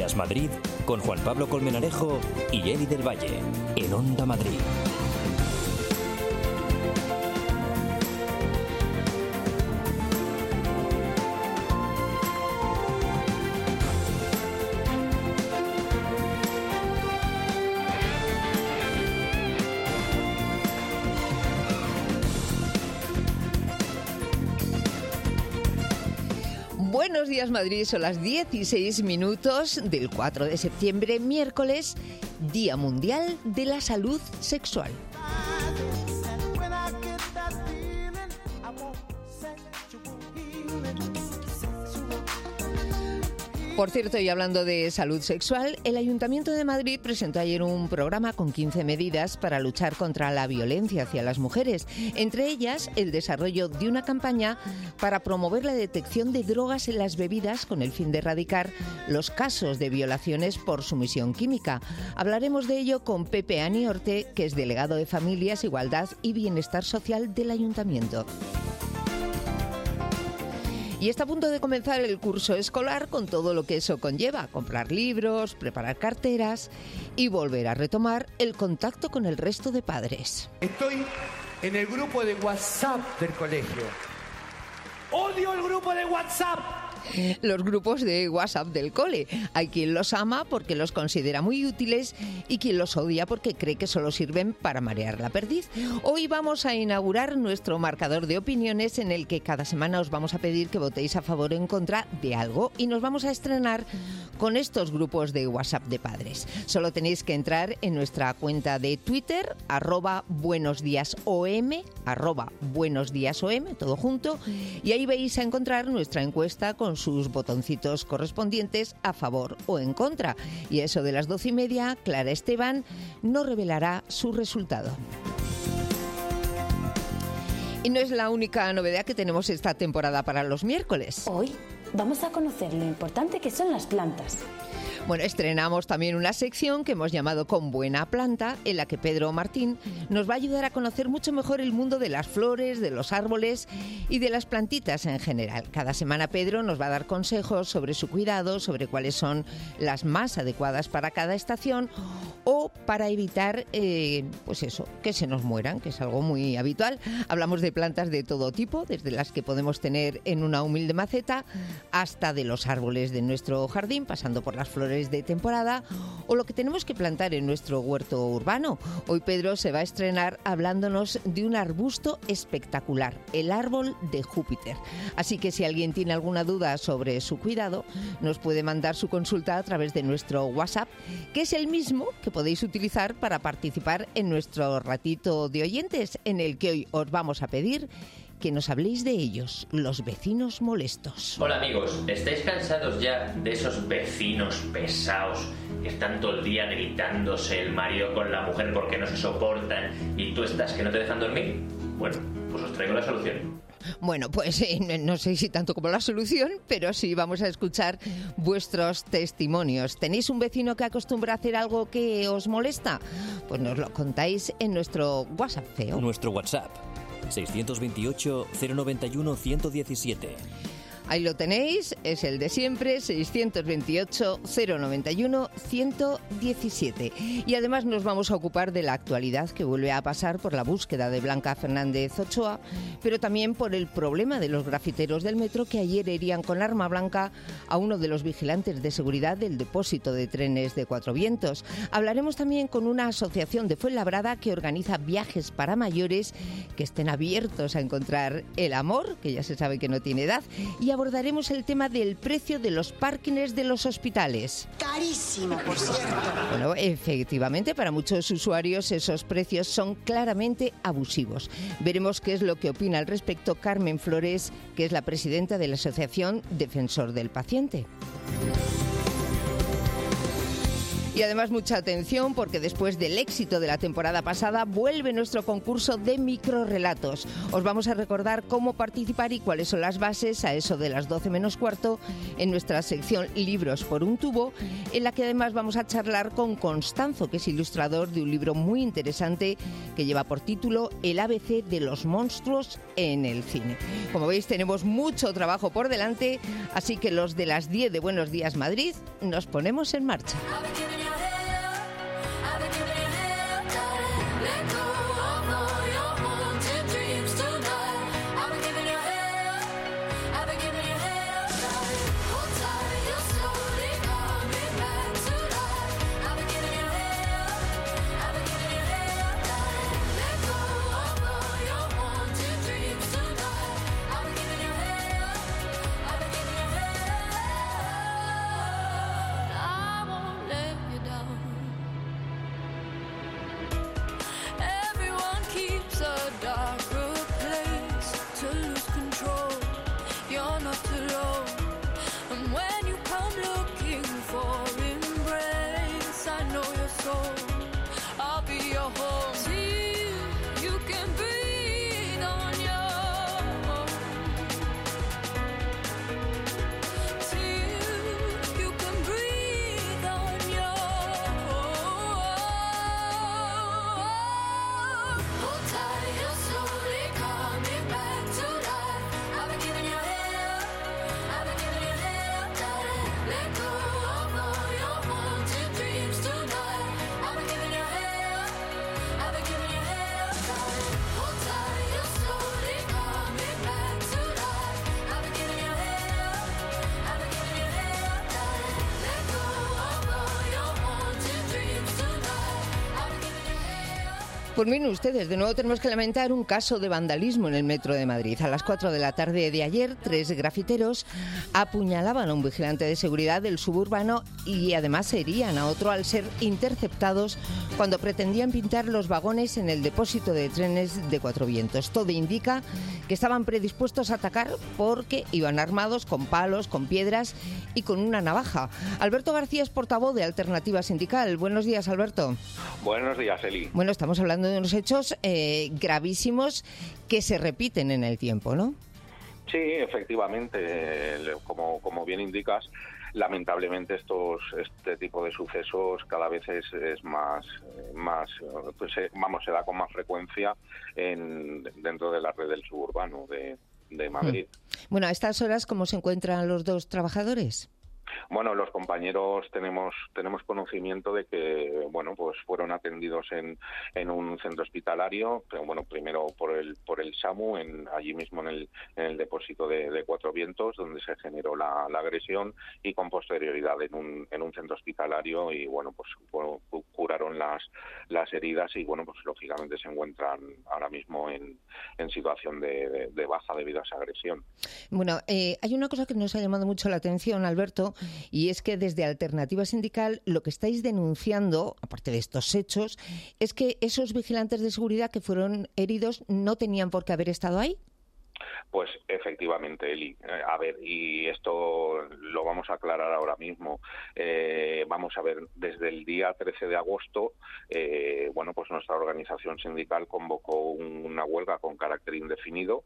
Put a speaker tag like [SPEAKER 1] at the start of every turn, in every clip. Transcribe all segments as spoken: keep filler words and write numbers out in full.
[SPEAKER 1] Días Madrid con Juan Pablo Colmenarejo y Eli del Valle en Onda Madrid.
[SPEAKER 2] Buenos días, Madrid. Son las dieciséis minutos del cuatro de septiembre, miércoles, Día Mundial de la Salud Sexual. Por cierto, y hablando de salud sexual, el Ayuntamiento de Madrid presentó ayer un programa con quince medidas para luchar contra la violencia hacia las mujeres. Entre ellas, el desarrollo de una campaña para promover la detección de drogas en las bebidas con el fin de erradicar los casos de violaciones por sumisión química. Hablaremos de ello con Pepe Aniorte, que es delegado de Familias, Igualdad y Bienestar Social del Ayuntamiento. Y está a punto de comenzar el curso escolar con todo lo que eso conlleva, comprar libros, preparar carteras y volver a retomar el contacto con el resto de padres.
[SPEAKER 3] Estoy en el grupo de WhatsApp del colegio. ¡Odio el grupo de WhatsApp!
[SPEAKER 2] Los grupos de WhatsApp del cole. Hay quien los ama porque los considera muy útiles y quien los odia porque cree que solo sirven para marear la perdiz. Hoy vamos a inaugurar nuestro marcador de opiniones en el que cada semana os vamos a pedir que votéis a favor o en contra de algo y nos vamos a estrenar con estos grupos de WhatsApp de padres. Solo tenéis que entrar en nuestra cuenta de Twitter, arroba buenosdíasom, arroba buenosdíasom, todo junto, y ahí vais a encontrar nuestra encuesta con sus botoncitos correspondientes a favor o en contra. Y eso de las doce y media, Clara Esteban nos revelará su resultado. Y no es la única novedad que tenemos esta temporada para los miércoles.
[SPEAKER 4] Hoy vamos a conocer lo importante que son las plantas.
[SPEAKER 2] Bueno, estrenamos también una sección que hemos llamado Con Buena Planta, en la que Pedro Martín nos va a ayudar a conocer mucho mejor el mundo de las flores, de los árboles y de las plantitas en general. Cada semana Pedro nos va a dar consejos sobre su cuidado, sobre cuáles son las más adecuadas para cada estación o para evitar, eh, pues eso, que se nos mueran, que es algo muy habitual. Hablamos de plantas de todo tipo, desde las que podemos tener en una humilde maceta hasta de los árboles de nuestro jardín, pasando por las flores de temporada o lo que tenemos que plantar en nuestro huerto urbano. Hoy Pedro se va a estrenar hablándonos de un arbusto espectacular, el árbol de Júpiter. Así que si alguien tiene alguna duda sobre su cuidado, nos puede mandar su consulta a través de nuestro WhatsApp, que es el mismo que podéis utilizar para participar en nuestro ratito de oyentes, en el que hoy os vamos a pedir que nos habléis de ellos, los vecinos molestos.
[SPEAKER 5] Hola amigos, ¿estáis cansados ya de esos vecinos pesados que están todo el día gritándose el marido con la mujer porque no se soportan y tú estás que no te dejan dormir? Bueno, pues os traigo la solución.
[SPEAKER 2] Bueno, pues eh, no sé si tanto como la solución, pero sí vamos a escuchar vuestros testimonios. ¿Tenéis un vecino que acostumbra a hacer algo que os molesta? Pues nos lo contáis en nuestro WhatsApp, feo.
[SPEAKER 1] Nuestro WhatsApp. seiscientos veintiocho, cero noventa y uno, ciento diecisiete.
[SPEAKER 2] Ahí lo tenéis, es el de siempre, seiscientos veintiocho, cero noventa y uno, ciento diecisiete. Y además nos vamos a ocupar de la actualidad que vuelve a pasar por la búsqueda de Blanca Fernández Ochoa, pero también por el problema de los grafiteros del metro que ayer herían con arma blanca a uno de los vigilantes de seguridad del depósito de trenes de Cuatro Vientos. Hablaremos también con una asociación de Fuenlabrada que organiza viajes para mayores que estén abiertos a encontrar el amor, que ya se sabe que no tiene edad, y abordaremos el tema del precio de los parkings de los hospitales.
[SPEAKER 6] Carísimo, por cierto.
[SPEAKER 2] Bueno, efectivamente, para muchos usuarios esos precios son claramente abusivos. Veremos qué es lo que opina al respecto Carmen Flores, que es la presidenta de la Asociación Defensor del Paciente. Y además mucha atención porque después del éxito de la temporada pasada vuelve nuestro concurso de microrrelatos. Os vamos a recordar cómo participar y cuáles son las bases a eso de las doce menos cuarto en nuestra sección Libros por un tubo, en la que además vamos a charlar con Constanzo, que es ilustrador de un libro muy interesante que lleva por título El A B C de los monstruos en el cine. Como veis, tenemos mucho trabajo por delante, así que los de las diez de Buenos Días Madrid nos ponemos en marcha. Pues miren ustedes, de nuevo tenemos que lamentar un caso de vandalismo en el metro de Madrid. A las cuatro de la tarde de ayer, tres grafiteros apuñalaban a un vigilante de seguridad del suburbano y además herían a otro al ser interceptados cuando pretendían pintar los vagones en el depósito de trenes de Cuatro Vientos. Todo indica que estaban predispuestos a atacar porque iban armados con palos, con piedras y con una navaja. Alberto García es portavoz de Alternativa Sindical. Buenos días, Alberto.
[SPEAKER 6] Buenos días, Eli.
[SPEAKER 2] Bueno, estamos hablando de unos hechos eh, gravísimos que se repiten en el tiempo, ¿no?
[SPEAKER 6] Sí, efectivamente, como, como bien indicas, lamentablemente estos este tipo de sucesos cada vez es, es más más pues vamos se da con más frecuencia en dentro de la red del suburbano de, de Madrid.
[SPEAKER 2] Bueno, a estas horas, ¿cómo se encuentran los dos trabajadores?
[SPEAKER 6] Bueno, los compañeros tenemos tenemos conocimiento de que bueno pues fueron atendidos en, en un centro hospitalario, pero bueno primero por el por el SAMU en allí mismo en el en el depósito de, de Cuatro Vientos donde se generó la, la agresión y con posterioridad en un en un centro hospitalario y bueno pues curaron las las heridas y bueno pues lógicamente se encuentran ahora mismo en, en situación de, de, de baja debido a esa agresión.
[SPEAKER 2] Bueno, eh, hay una cosa que nos ha llamado mucho la atención, Alberto, y es que desde Alternativa Sindical lo que estáis denunciando, aparte de estos hechos, es que esos vigilantes de seguridad que fueron heridos no tenían por qué haber estado ahí.
[SPEAKER 6] Pues efectivamente, Eli. Eh, a ver, y esto lo vamos a aclarar ahora mismo. Eh, vamos a ver, desde el día trece de agosto, eh, bueno, pues nuestra organización sindical convocó una huelga con carácter indefinido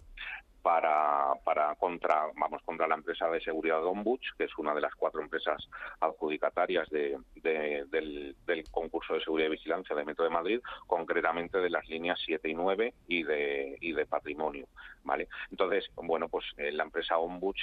[SPEAKER 6] para para contra vamos contra la empresa de seguridad Ombuds, que es una de las cuatro empresas adjudicatarias de, de, del, del concurso de seguridad y vigilancia de Metro de Madrid, concretamente de las líneas siete y nueve y de y de patrimonio, ¿vale? Entonces, bueno, pues eh, la empresa Ombuds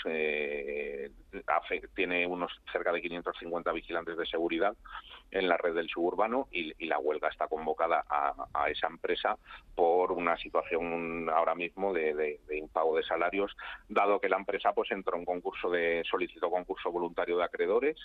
[SPEAKER 6] eh, hace, tiene unos cerca de quinientos cincuenta vigilantes de seguridad en la red del suburbano y, y la huelga está convocada a, a esa empresa por una situación ahora mismo de, de, de impago de salarios, dado que la empresa pues entró en concurso de solicitó concurso voluntario de acreedores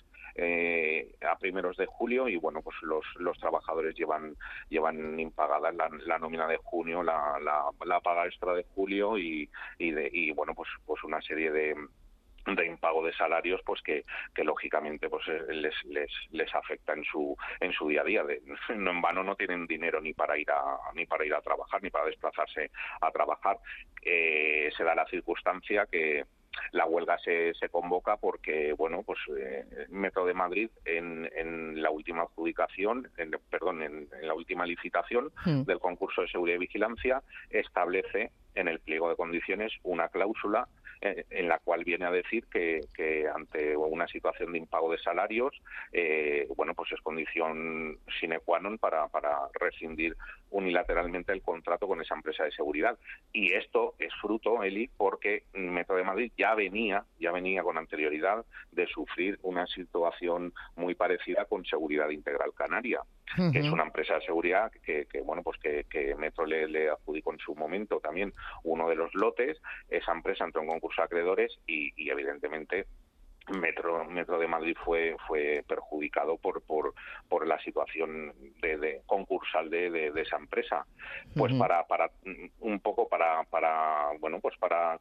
[SPEAKER 6] eh, a primeros de julio y bueno pues los los trabajadores llevan llevan impagada la, la nómina de junio, la, la, la paga extra de julio y y, de, y bueno pues pues una serie de de impago de salarios pues que, que lógicamente pues les les les afecta en su en su día a día. De, no en vano no tienen dinero ni para ir a ni para ir a trabajar ni para desplazarse a trabajar. Eh, se da la circunstancia que la huelga se, se convoca porque, bueno, pues eh, Metro de Madrid en, en la última adjudicación, en, perdón, en, en la última licitación mm. del concurso de seguridad y vigilancia establece en el pliego de condiciones una cláusula eh, en la cual viene a decir que, que ante una situación de impago de salarios, eh, bueno, pues es condición sine qua non para, para rescindir unilateralmente el contrato con esa empresa de seguridad. Y esto es fruto, Eli, porque Metro de Madrid ya venía, ya venía con anterioridad de sufrir una situación muy parecida con Seguridad Integral Canaria, uh-huh. que es una empresa de seguridad que, que bueno, pues que, que Metro le, le adjudicó en su momento también uno de los lotes. Esa empresa entró en concurso de acreedores y, y evidentemente Metro, Metro de Madrid fue fue perjudicado por por por la situación de, de concursal de, de, de esa empresa. Pues uh-huh. para para un poco para para bueno pues para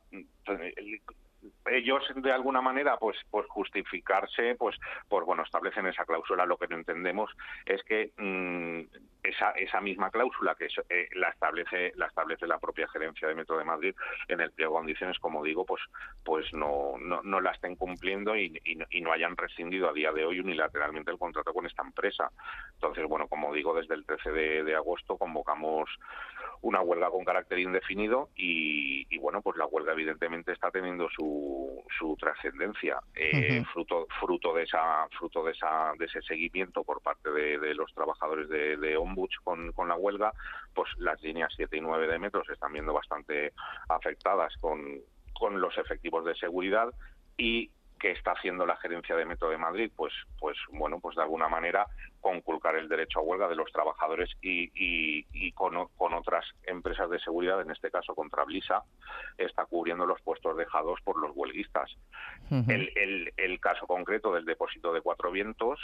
[SPEAKER 6] ellos de alguna manera pues pues justificarse pues pues bueno establecen esa cláusula. Lo que no entendemos es que mmm, esa esa misma cláusula que es, eh, la establece la establece la propia gerencia de Metro de Madrid en el pliego de condiciones, como digo, pues pues no no, no la estén cumpliendo y, y, y no hayan rescindido a día de hoy unilateralmente el contrato con esta empresa. Entonces, bueno, como digo, desde el trece de agosto convocamos una huelga con carácter indefinido y, y bueno, pues la huelga evidentemente está teniendo su, su trascendencia, eh, uh-huh. fruto fruto de esa fruto de esa de ese seguimiento por parte de, de los trabajadores de, de Ombuds con, con la huelga. Pues las líneas siete y nueve de Metro se están viendo bastante afectadas con con los efectivos de seguridad. Y ¿qué está haciendo la gerencia de Metro de Madrid? Pues, pues bueno, pues de alguna manera conculcar el derecho a huelga de los trabajadores y, y, y con, con otras empresas de seguridad, en este caso contra Blisa, está cubriendo los puestos dejados por los huelguistas. Uh-huh. El, el, el caso concreto del depósito de Cuatro Vientos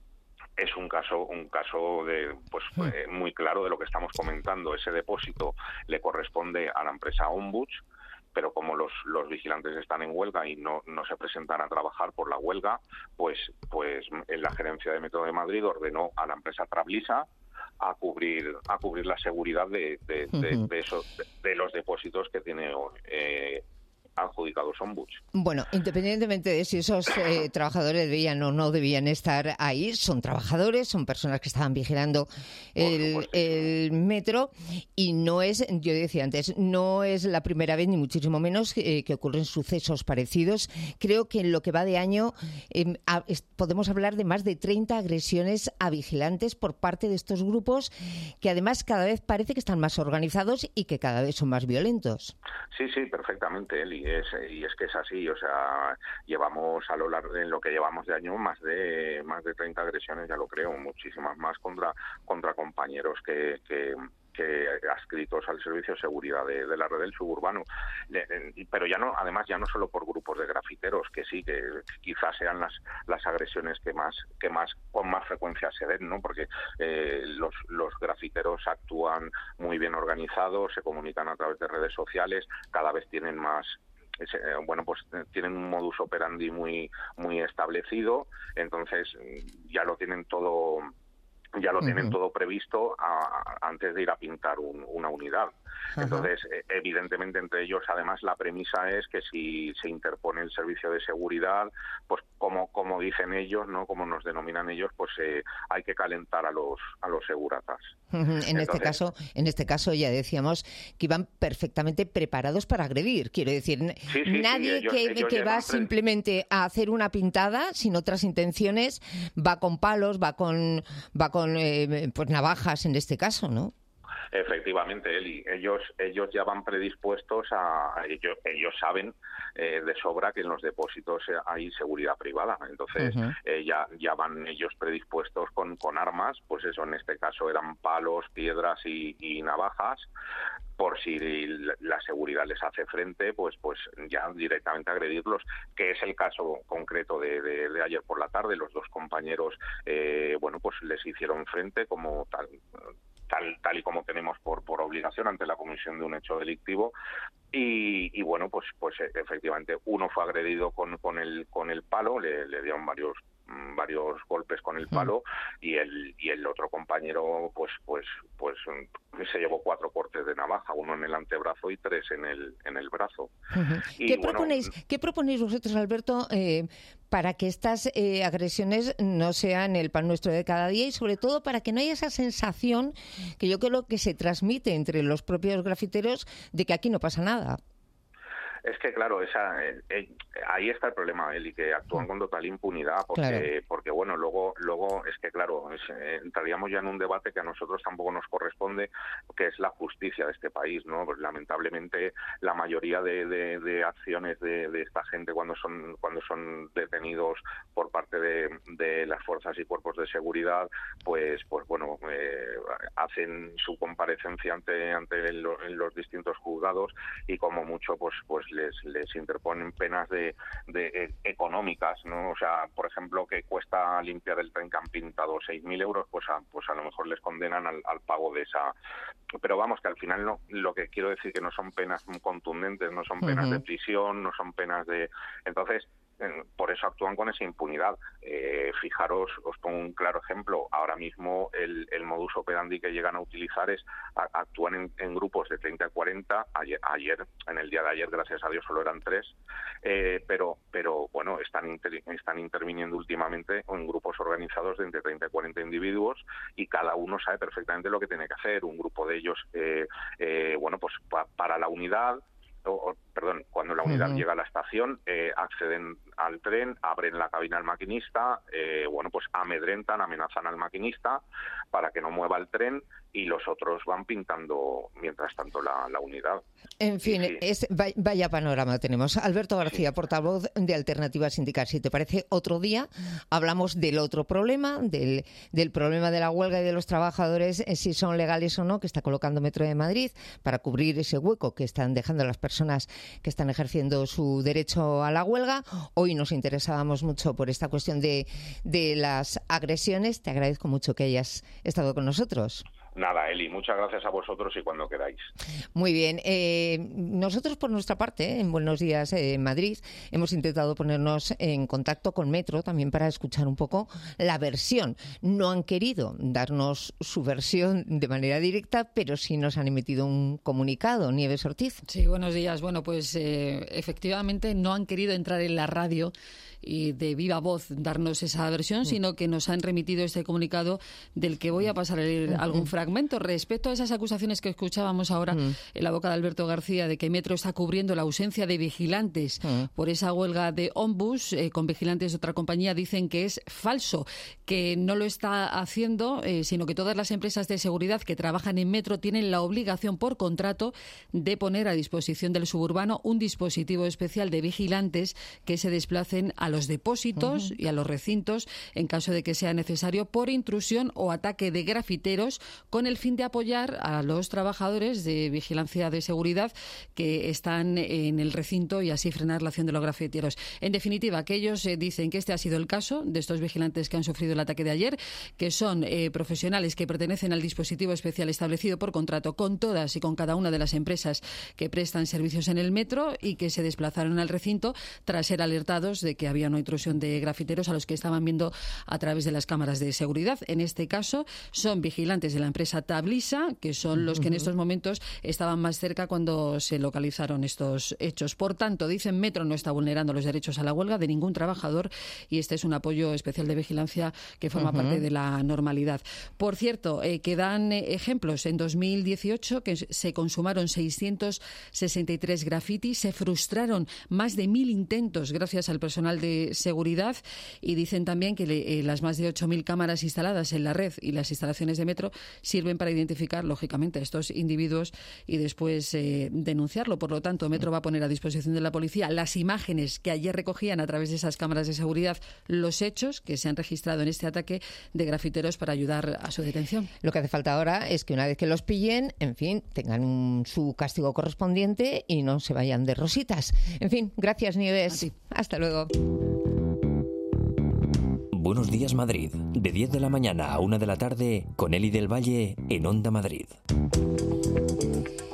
[SPEAKER 6] es un caso un caso de pues eh, muy claro de lo que estamos comentando. Ese depósito le corresponde a la empresa Ombuds, pero como los, los vigilantes están en huelga y no, no se presentan a trabajar por la huelga, pues pues la gerencia de Metro de Madrid ordenó a la empresa Trablisa a cubrir a cubrir la seguridad de, de, uh-huh. de, de esos de, de los depósitos que tiene eh, adjudicados Ombuds.
[SPEAKER 2] Bueno, independientemente de si esos eh, trabajadores debían o no debían estar ahí, son trabajadores, son personas que estaban vigilando el, el metro y no es, yo decía antes, no es la primera vez ni muchísimo menos eh, que ocurren sucesos parecidos. Creo que en lo que va de año eh, a, es, podemos hablar de más de treinta agresiones a vigilantes por parte de estos grupos que además cada vez parece que están más organizados y que cada vez son más violentos.
[SPEAKER 6] Sí, sí, perfectamente, Eli. Es, y es que es así, o sea, llevamos a lo largo de lo que llevamos de año más de más de treinta agresiones, ya lo creo, muchísimas más contra contra compañeros que, que que adscritos al servicio de seguridad de, de la red del suburbano, pero ya no, además ya no solo por grupos de grafiteros, que sí, que quizás sean las las agresiones que más que más con más frecuencia se ven, ¿no? Porque eh, los los grafiteros actúan muy bien organizados, se comunican a través de redes sociales, cada vez tienen más bueno, pues tienen un modus operandi muy muy establecido, entonces ya lo tienen todo ya lo uh-huh. tienen todo previsto a, a, antes de ir a pintar un, una unidad. Uh-huh. Entonces, evidentemente, entre ellos, además, la premisa es que si se interpone el servicio de seguridad, pues como como dicen ellos, no, como nos denominan ellos, pues eh, hay que calentar a los a los seguratas.
[SPEAKER 2] Uh-huh. En Entonces, este caso, en este caso ya decíamos que iban perfectamente preparados para agredir. Quiero decir,
[SPEAKER 6] sí, sí,
[SPEAKER 2] nadie
[SPEAKER 6] sí, ellos,
[SPEAKER 2] que,
[SPEAKER 6] ellos
[SPEAKER 2] que va
[SPEAKER 6] pre...
[SPEAKER 2] simplemente a hacer una pintada sin otras intenciones va con palos, va con va con eh, pues navajas en este caso, ¿no?
[SPEAKER 6] Efectivamente, Eli, ellos ellos ya van predispuestos a ellos ellos saben eh, de sobra que en los depósitos hay seguridad privada, entonces uh-huh. eh, ya ya van ellos predispuestos con con armas, pues eso, en este caso eran palos, piedras y, y navajas, por si la seguridad les hace frente, pues pues ya directamente agredirlos, que es el caso concreto de, de, de ayer por la tarde. Los dos compañeros, eh, bueno, pues les hicieron frente como tal tal tal y como tenemos por por obligación ante la comisión de un hecho delictivo y, y bueno, pues pues efectivamente uno fue agredido con con el con el palo, le, le dieron varios varios golpes con el palo y el y el otro compañero pues pues pues se llevó cuatro cortes de navaja, uno en el antebrazo y tres en el en el brazo.
[SPEAKER 2] Uh-huh.
[SPEAKER 6] Y,
[SPEAKER 2] ¿Qué,
[SPEAKER 6] bueno,
[SPEAKER 2] proponéis, ¿Qué proponéis vosotros, Alberto, eh, para que estas eh, agresiones no sean el pan nuestro de cada día y sobre todo para que no haya esa sensación que yo creo que se transmite entre los propios grafiteros de que aquí no pasa nada?
[SPEAKER 6] Es que, claro, esa, eh, eh, ahí está el problema, Eli, que actúan con total impunidad, porque,
[SPEAKER 2] claro.
[SPEAKER 6] porque bueno, luego luego es que, claro, es, eh, entraríamos ya en un debate que a nosotros tampoco nos corresponde, que es la justicia de este país, ¿no? Pues, lamentablemente, la mayoría de, de, de acciones de, de esta gente cuando son cuando son detenidos por parte de, de las fuerzas y cuerpos de seguridad, pues, pues bueno, eh, hacen su comparecencia ante ante lo, en los distintos juzgados y como mucho, pues, pues les les interponen penas de, de eh, económicas, ¿no? O sea, por ejemplo, que cuesta limpiar el tren que han pintado seis mil euros, pues a, pues a lo mejor les condenan al, al pago de esa. Pero vamos, que al final no, lo que quiero decir que no son penas contundentes, no son penas uh-huh. de prisión, no son penas de. Entonces, por eso actúan con esa impunidad. Eh, fijaros, os pongo un claro ejemplo. Ahora mismo el, el modus operandi que llegan a utilizar es a, actúan en, en grupos de treinta a cuarenta. Ayer, ayer, en el día de ayer, gracias a Dios, solo eran tres. Eh, pero, pero bueno, están, inter, están interviniendo últimamente en grupos organizados de entre treinta y cuarenta individuos y cada uno sabe perfectamente lo que tiene que hacer. Un grupo de ellos, eh, eh, bueno, pues pa, para la unidad. O, o, perdón, cuando la unidad uh-huh. llega a la estación, eh, acceden al tren, abren la cabina al maquinista, eh, bueno, pues amedrentan, amenazan al maquinista para que no mueva el tren y los otros van pintando mientras tanto la, la unidad.
[SPEAKER 2] En fin, sí. es, vaya panorama tenemos. Alberto García, sí. portavoz de Alternativa Sindical. Si te parece, otro día hablamos del otro problema, del, del problema de la huelga y de los trabajadores, si son legales o no, que está colocando Metro de Madrid para cubrir ese hueco que están dejando las personas que están ejerciendo su derecho a la huelga. Hoy nos interesábamos mucho por esta cuestión de, de las agresiones. Te agradezco mucho que hayas estado con nosotros.
[SPEAKER 6] Nada, Eli, muchas gracias a vosotros y cuando queráis.
[SPEAKER 2] Muy bien. Eh, nosotros, por nuestra parte, en Buenos Días eh, Madrid, hemos intentado ponernos en contacto con Metro también para escuchar un poco la versión. No han querido darnos su versión de manera directa, pero sí nos han emitido un comunicado. Nieves Ortiz.
[SPEAKER 7] Sí, buenos días. Bueno, pues eh, efectivamente no han querido entrar en la radio y de viva voz darnos esa versión, sino que nos han remitido este comunicado del que voy a pasar a leer algún fragmento respecto a esas acusaciones que escuchábamos ahora mm. en la boca de Alberto García de que Metro está cubriendo la ausencia de vigilantes mm. por esa huelga de Ombus eh, con vigilantes de otra compañía. Dicen que es falso, que no lo está haciendo, eh, sino que todas las empresas de seguridad que trabajan en Metro tienen la obligación por contrato de poner a disposición del suburbano un dispositivo especial de vigilantes que se desplacen a los depósitos uh-huh. y a los recintos en caso de que sea necesario por intrusión o ataque de grafiteros, con el fin de apoyar a los trabajadores de vigilancia de seguridad que están en el recinto y así frenar la acción de los grafiteros. En definitiva, que ellos eh, dicen que este ha sido el caso de estos vigilantes que han sufrido el ataque de ayer, que son eh, profesionales que pertenecen al dispositivo especial establecido por contrato con todas y con cada una de las empresas que prestan servicios en el metro y que se desplazaron al recinto tras ser alertados de que había una intrusión de grafiteros a los que estaban viendo a través de las cámaras de seguridad. En este caso son vigilantes de la empresa Tablisa, que son los que en estos momentos estaban más cerca cuando se localizaron estos hechos. Por tanto, dicen, Metro no está vulnerando los derechos a la huelga de ningún trabajador y este es un apoyo especial de vigilancia que forma uh-huh. parte de la normalidad. Por cierto, eh, que dan eh, ejemplos. En dos mil dieciocho que se consumaron seiscientos sesenta y tres grafitis, se frustraron más de mil intentos gracias al personal de seguridad y dicen también que le, eh, las más de ocho mil cámaras instaladas en la red y las instalaciones de Metro sirven para identificar, lógicamente, a estos individuos y después eh, denunciarlo. Por lo tanto, Metro va a poner a disposición de la policía las imágenes que ayer recogían a través de esas cámaras de seguridad, los hechos que se han registrado en este ataque de grafiteros para ayudar a su detención.
[SPEAKER 2] Lo que hace falta ahora es que una vez que los pillen, en fin, tengan un, su castigo correspondiente y no se vayan de rositas. En fin, gracias, Nieves. Hasta luego.
[SPEAKER 1] Buenos días, Madrid. De diez de la mañana a una de la tarde con Eli del Valle en Onda Madrid.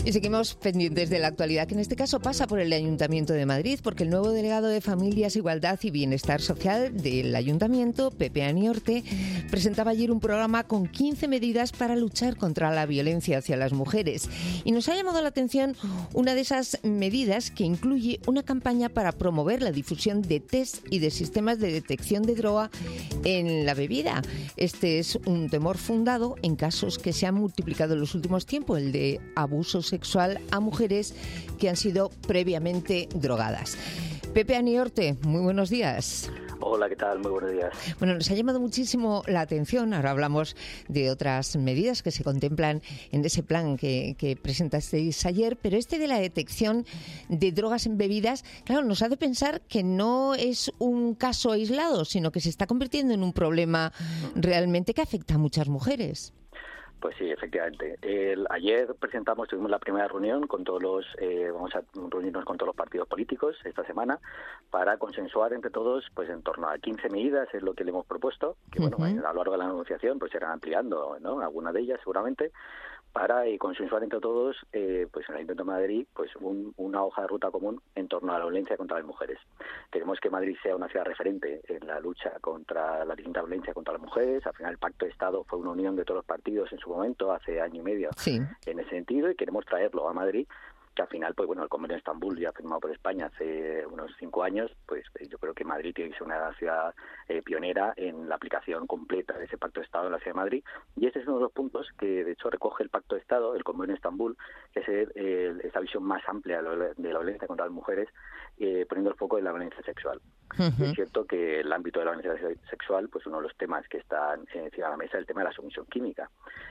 [SPEAKER 2] Y seguimos pendientes de la actualidad, que en este caso pasa por el Ayuntamiento de Madrid, porque el nuevo delegado de Familias, Igualdad y Bienestar Social del Ayuntamiento, Pepe Aniorte, presentaba ayer un programa con quince medidas para luchar contra la violencia hacia las mujeres. Y nos ha llamado la atención una de esas medidas que incluye una campaña para promover la difusión de test y de sistemas de detección de droga en la bebida. Este es un temor fundado en casos que se han multiplicado en los últimos tiempos, el de abuso sexual a mujeres que han sido previamente drogadas. Pepe Aniorte, muy buenos días.
[SPEAKER 8] Hola, ¿qué tal? Muy buenos días.
[SPEAKER 2] Bueno, nos ha llamado muchísimo la atención. Ahora hablamos de otras medidas que se contemplan en ese plan que, que presentasteis ayer, pero este de la detección de drogas en bebidas, claro, nos hace pensar que no es un caso aislado, sino que se está convirtiendo en un problema realmente que afecta a muchas mujeres.
[SPEAKER 8] Pues sí, efectivamente. El, ayer presentamos, tuvimos la primera reunión con todos los, eh, vamos a reunirnos con todos los partidos políticos esta semana para consensuar entre todos, pues en torno a quince medidas es lo que le hemos propuesto, que uh-huh. bueno, a lo largo de la negociación pues se irán ampliando, ¿no? Alguna de ellas seguramente, para eh, consensuar entre todos, eh, pues en el Ayuntamiento de Madrid, pues un, una hoja de ruta común en torno a la violencia contra las mujeres. Queremos que Madrid sea una ciudad referente en la lucha contra la distinta violencia contra las mujeres. Al final el Pacto de Estado fue una unión de todos los partidos en su momento, hace año y medio, sí. en ese sentido, y queremos traerlo a Madrid, que al final, pues bueno, el convenio de Estambul ya firmado por España hace unos cinco años, pues yo creo que Madrid tiene que ser una ciudad eh, pionera en la aplicación completa de ese Pacto de Estado en la ciudad de Madrid, y ese es uno de los puntos que de hecho recoge el Pacto de Estado, el convenio de Estambul, que es el, el, esa visión más amplia de la, de la violencia contra las mujeres, eh, poniendo el foco en la violencia sexual. Uh-huh. Es cierto que el ámbito de la violencia sexual, pues uno de los temas que están encima de la mesa es el tema de la sumisión química.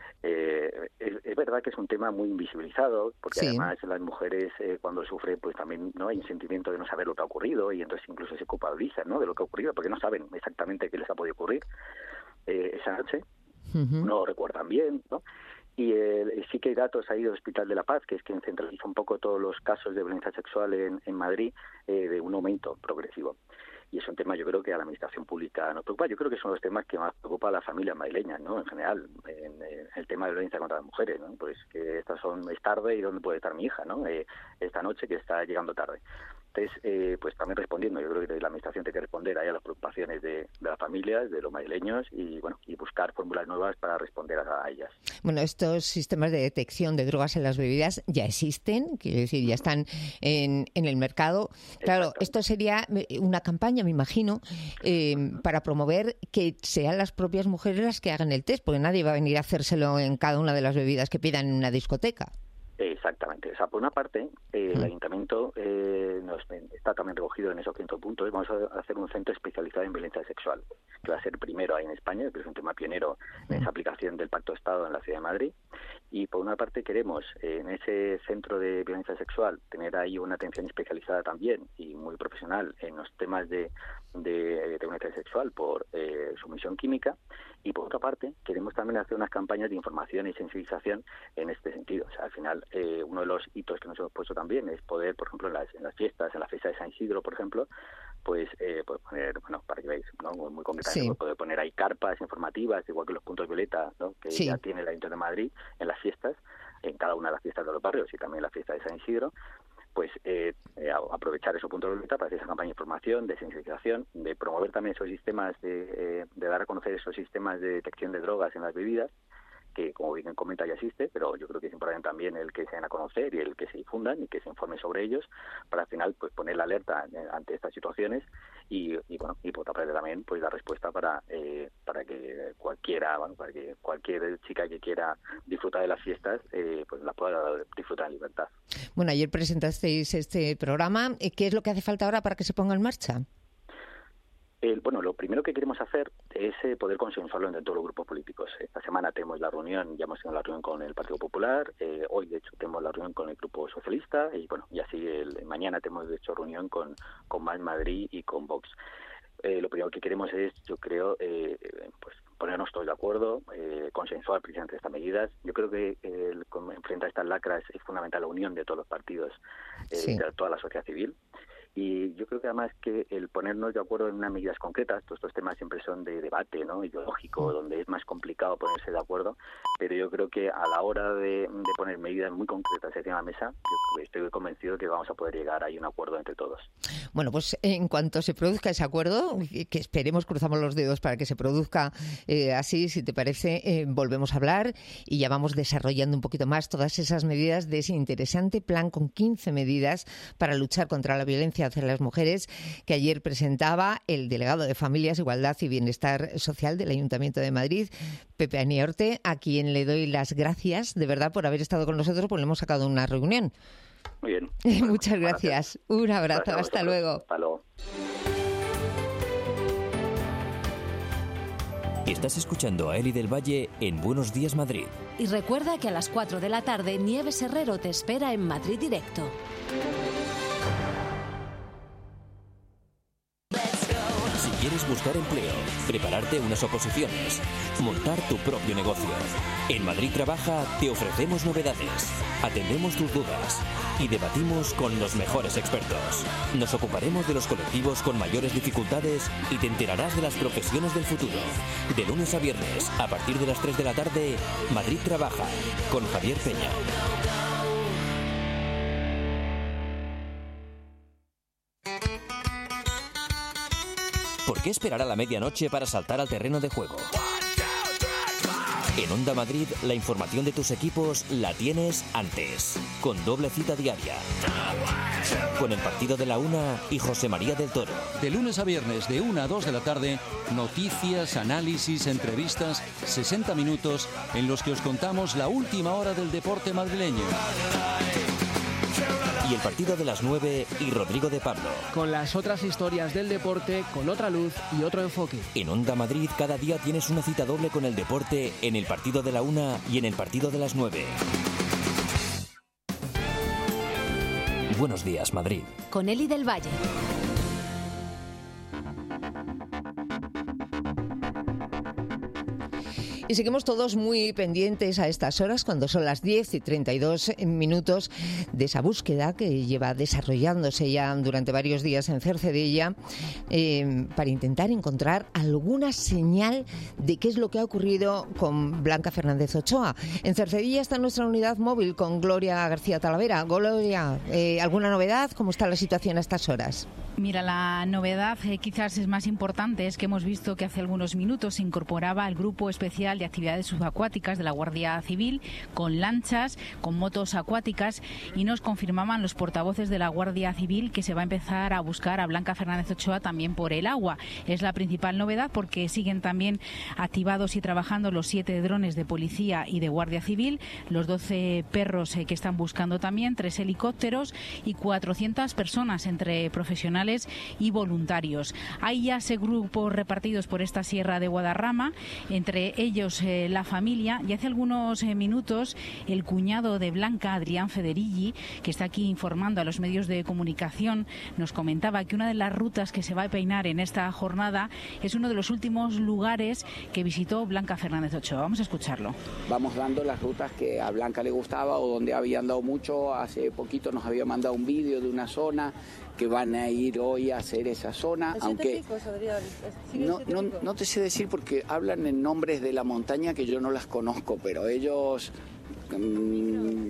[SPEAKER 8] Eh, es, es verdad que es un tema muy invisibilizado, porque sí. además las mujeres eh, cuando sufren, pues también no hay un sentimiento de no saber lo que ha ocurrido, y entonces incluso se culpabilizan, ¿no?, de lo que ha ocurrido, porque no saben exactamente qué les ha podido ocurrir eh, esa noche, uh-huh. no lo recuerdan bien, ¿no? Y eh, sí que hay datos ahí del Hospital de la Paz, que es quien centraliza un poco todos los casos de violencia sexual en, en Madrid, eh, de un aumento progresivo. Y es un tema, yo creo, que a la administración pública nos preocupa. Yo creo que son los temas que más preocupa a las familias madrileñas, ¿no?, en general, en, en el tema de violencia contra las mujeres, ¿no? Pues que estas son, es tarde y dónde puede estar mi hija, ¿no?, eh, esta noche que está llegando tarde. Entonces, eh, pues también respondiendo, yo creo que la administración tiene que responder ahí a las preocupaciones de, de las familias, de los madrileños, y bueno, y buscar fórmulas nuevas para responder a, a ellas.
[SPEAKER 2] Bueno, estos sistemas de detección de drogas en las bebidas ya existen, quiero decir, ya están en, en el mercado. Claro, esto sería una campaña, me imagino, eh, para promover que sean las propias mujeres las que hagan el test, porque nadie va a venir a hacérselo en cada una de las bebidas que pidan en una discoteca.
[SPEAKER 8] Exactamente. O sea, por una parte, eh, el Ayuntamiento eh, nos, está también recogido en esos quinto puntos. Vamos a hacer un centro especializado en violencia sexual, que va a ser primero ahí en España, que es un tema pionero en esa aplicación del Pacto de Estado en la Ciudad de Madrid. Y por una parte queremos eh, en ese centro de violencia sexual tener ahí una atención especializada también y muy profesional en los temas de, de, de violencia sexual por eh, sumisión química. Y por otra parte, queremos también hacer unas campañas de información y sensibilización en este sentido. O sea, al final, eh, uno de los hitos que nos hemos puesto también es poder, por ejemplo, en las, en las fiestas, en la fiesta de San Isidro, por ejemplo, pues, eh, pues poner, bueno, para que veáis, ¿no?, muy concretamente, sí. poder poner ahí carpas informativas, igual que los puntos violeta, ¿no?, que sí. ya tiene el Ayuntamiento de Madrid en las fiestas, en cada una de las fiestas de los barrios y también en la fiesta de San Isidro, pues eh, eh, aprovechar esos puntos de vista para hacer esa campaña de información, de sensibilización, de promover también esos sistemas, de, eh, de dar a conocer esos sistemas de detección de drogas en las bebidas, que como bien comenta ya existe, pero yo creo que es importante también el que se den a conocer y el que se difundan y que se informe sobre ellos, para al final pues poner la alerta ante estas situaciones y, y bueno, y por otra parte también pues la respuesta para eh, para que cualquiera, bueno, para que cualquier chica que quiera disfrutar de las fiestas eh, pues las pueda disfrutar en libertad.
[SPEAKER 2] Bueno, ayer presentasteis este programa. ¿Qué es lo que hace falta ahora para que se ponga en marcha?
[SPEAKER 8] El, bueno, lo primero que queremos hacer es eh, poder consensuarlo entre todos los grupos políticos. Esta semana tenemos la reunión, ya hemos tenido la reunión con el Partido Popular, eh, hoy de hecho tenemos la reunión con el Grupo Socialista y bueno, y así el, mañana tenemos de hecho reunión con, con Más Madrid y con Vox. Eh, lo primero que queremos es, yo creo, eh, pues ponernos todos de acuerdo, eh, consensuar precisamente estas medidas. Yo creo que eh, enfrentar estas lacras es fundamental la unión de todos los partidos, eh, sí. de toda la sociedad civil. Y yo creo que además que el ponernos de acuerdo en unas medidas concretas, todos estos temas siempre son de debate, ¿no?, ideológico, donde es más complicado ponerse de acuerdo, pero yo creo que a la hora de, de poner medidas muy concretas encima de la mesa, yo estoy convencido que vamos a poder llegar a un acuerdo entre todos.
[SPEAKER 2] Bueno, pues en cuanto se produzca ese acuerdo, que esperemos, cruzamos los dedos para que se produzca eh, así, si te parece, eh, volvemos a hablar y ya vamos desarrollando un poquito más todas esas medidas de ese interesante plan con quince medidas para luchar contra la violencia hacia las mujeres que ayer presentaba el delegado de Familias, Igualdad y Bienestar Social del Ayuntamiento de Madrid, Pepe Aniorte, a quien le doy las gracias de verdad por haber estado con nosotros, porque le hemos sacado una reunión.
[SPEAKER 8] Muy bien.
[SPEAKER 2] Muchas gracias. Un abrazo.
[SPEAKER 8] Gracias,
[SPEAKER 2] hasta luego.
[SPEAKER 8] Hasta luego.
[SPEAKER 1] Estás escuchando a Eli del Valle en Buenos Días Madrid.
[SPEAKER 9] Y recuerda que a las cuatro de la tarde Nieves Herrero te espera en Madrid Directo.
[SPEAKER 1] Si quieres buscar empleo, prepararte unas oposiciones, montar tu propio negocio. En Madrid Trabaja te ofrecemos novedades, atendemos tus dudas y debatimos con los mejores expertos. Nos ocuparemos de los colectivos con mayores dificultades y te enterarás de las profesiones del futuro. De lunes a viernes, a partir de las tres de la tarde, Madrid Trabaja, con Javier Peña. ¿Por qué esperar a la medianoche para saltar al terreno de juego? En Onda Madrid, la información de tus equipos la tienes antes, con doble cita diaria. Con el partido de la una y José María del Toro.
[SPEAKER 10] De lunes a viernes, de una a dos de la tarde, noticias, análisis, entrevistas, sesenta minutos en los que os contamos la última hora del deporte madrileño.
[SPEAKER 1] Y el partido de las nueve y Rodrigo de Pablo.
[SPEAKER 11] Con las otras historias del deporte, con otra luz y otro enfoque.
[SPEAKER 1] En Onda Madrid cada día tienes una cita doble con el deporte en el partido de la una y en el partido de las nueve. Buenos días, Madrid.
[SPEAKER 9] Con Eli del Valle.
[SPEAKER 2] Y seguimos todos muy pendientes a estas horas, cuando son las diez y treinta y dos minutos, de esa búsqueda que lleva desarrollándose ya durante varios días en Cercedilla, eh, para intentar encontrar alguna señal de qué es lo que ha ocurrido con Blanca Fernández Ochoa. En Cercedilla está nuestra unidad móvil con Gloria García Talavera. Gloria, eh, ¿alguna novedad? ¿Cómo está la situación a estas horas?
[SPEAKER 12] Mira, la novedad eh, quizás es más importante, es que hemos visto que hace algunos minutos se incorporaba el Grupo Especial de Actividades Subacuáticas de la Guardia Civil, con lanchas, con motos acuáticas, y nos confirmaban los portavoces de la Guardia Civil que se va a empezar a buscar a Blanca Fernández Ochoa también por el agua. Es la principal novedad, porque siguen también activados y trabajando los siete drones de policía y de Guardia Civil, los doce perros eh, que están buscando también, tres helicópteros y cuatrocientas personas entre profesionales y voluntarios. Hay ya ese grupos repartidos por esta sierra de Guadarrama, entre ellos eh, la familia, y hace algunos eh, minutos el cuñado de Blanca, Adrián Federighi, que está aquí informando a los medios de comunicación, nos comentaba que una de las rutas que se va a peinar en esta jornada es uno de los últimos lugares que visitó Blanca Fernández Ochoa. Vamos a escucharlo.
[SPEAKER 13] Vamos dando las rutas que a Blanca le gustaba o donde había andado mucho. Hace poquito nos había mandado un vídeo de una zona que van a ir hoy a hacer esa zona, aunque no, no, no te sé decir porque hablan en nombres de la montaña que yo no las conozco, pero ellos mmm,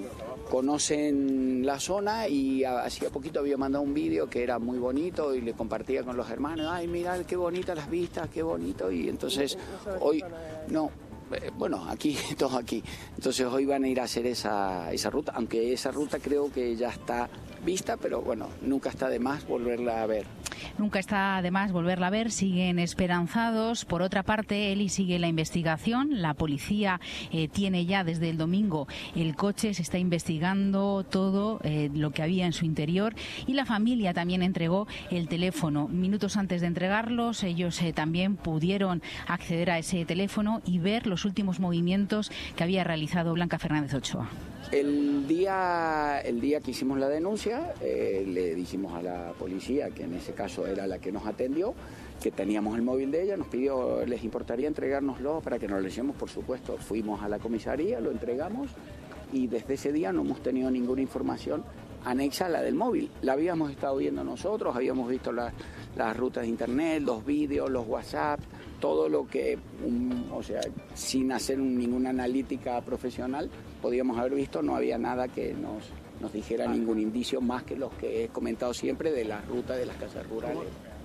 [SPEAKER 13] conocen la zona, y hacía poquito había mandado un vídeo que era muy bonito y le compartía con los hermanos. Ay, mirad qué bonitas las vistas, qué bonito. Y entonces hoy no. Eh, bueno, aquí, todos aquí. Entonces hoy van a ir a hacer esa, esa ruta, aunque esa ruta creo que ya está vista, pero bueno, nunca está de más volverla a ver.
[SPEAKER 12] Nunca está de más volverla a ver, siguen esperanzados. Por otra parte, Eli sigue la investigación. La policía eh, tiene ya desde el domingo el coche, se está investigando todo eh, lo que había en su interior, y la familia también entregó el teléfono. Minutos antes de entregarlos, ellos eh, también pudieron acceder a ese teléfono y ver los últimos movimientos que había realizado Blanca Fernández Ochoa.
[SPEAKER 13] El día, el día que hicimos la denuncia, eh, le dijimos a la policía, que en ese caso era la que nos atendió, que teníamos el móvil de ella, nos pidió, les importaría entregárnoslo para que nos lo llevemos, por supuesto. Fuimos a la comisaría, lo entregamos, y desde ese día no hemos tenido ninguna información anexa a la del móvil. La habíamos estado viendo nosotros, habíamos visto la, las rutas de internet, los vídeos, los WhatsApp, todo lo que, um, o sea, sin hacer un, ninguna analítica profesional, podíamos haber visto. No había nada que nos, nos dijera ningún indicio más que los que he comentado siempre de las rutas de las casas rurales.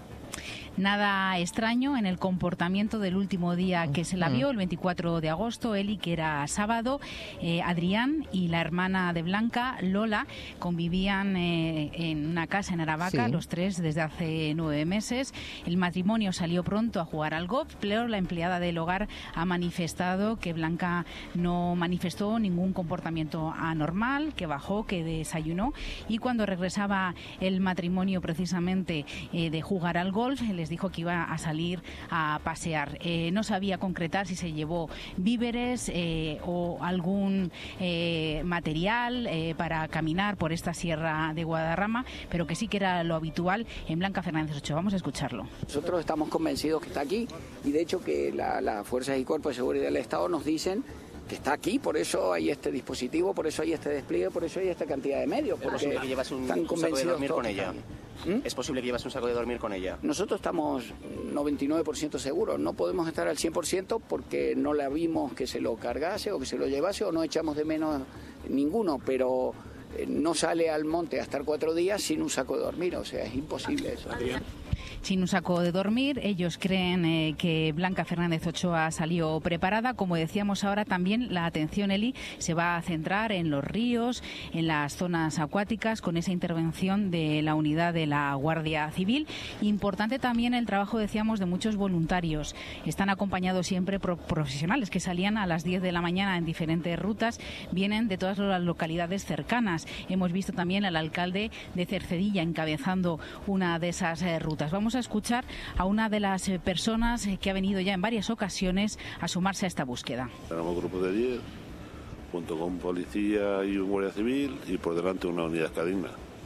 [SPEAKER 12] Nada extraño en el comportamiento del último día que se la vio, el veinticuatro de agosto, Eli, que era sábado. eh, Adrián y la hermana de Blanca, Lola, convivían eh, en una casa en Aravaca, sí. los tres desde hace nueve meses. El matrimonio salió pronto a jugar al golf, pero la empleada del hogar ha manifestado que Blanca no manifestó ningún comportamiento anormal, que bajó, que desayunó, y cuando regresaba el matrimonio precisamente eh, de jugar al golf, les dijo que iba a salir a pasear. Eh, no sabía concretar si se llevó víveres eh, o algún eh, material eh, para caminar por esta sierra de Guadarrama, pero que sí que era lo habitual en Blanca Fernández Ochoa. Vamos a escucharlo.
[SPEAKER 13] Nosotros estamos convencidos que está aquí, y de hecho que las la fuerzas y cuerpos de seguridad del Estado nos dicen que está aquí, por eso hay este dispositivo, por eso hay este despliegue, por eso hay esta cantidad de medios.
[SPEAKER 14] ¿Es posible que llevas un, un saco de dormir con ella? ¿Mm? ¿Es posible que llevas un saco de dormir con ella?
[SPEAKER 13] Nosotros estamos noventa y nueve por ciento seguros. No podemos estar al cien por ciento porque no la vimos que se lo cargase o que se lo llevase, o no echamos de menos ninguno, pero no sale al monte a estar cuatro días sin un saco de dormir, o sea, es imposible eso.
[SPEAKER 12] Adrián. Sin un saco de dormir, ellos creen eh, que Blanca Fernández Ochoa salió preparada. Como decíamos ahora, también la atención, Eli, se va a centrar en los ríos, en las zonas acuáticas, con esa intervención de la unidad de la Guardia Civil. Importante también el trabajo, decíamos, de muchos voluntarios. Están acompañados siempre por profesionales que salían a las diez de la mañana en diferentes rutas, vienen de todas las localidades cercanas. Hemos visto también al alcalde de Cercedilla encabezando una de esas eh, rutas. Vamos a escuchar a una de las eh, personas eh, que ha venido ya en varias ocasiones a sumarse a esta búsqueda.
[SPEAKER 15] Tenemos un grupo de diez, junto con policía y un guardia civil, y por delante una unidad cadena.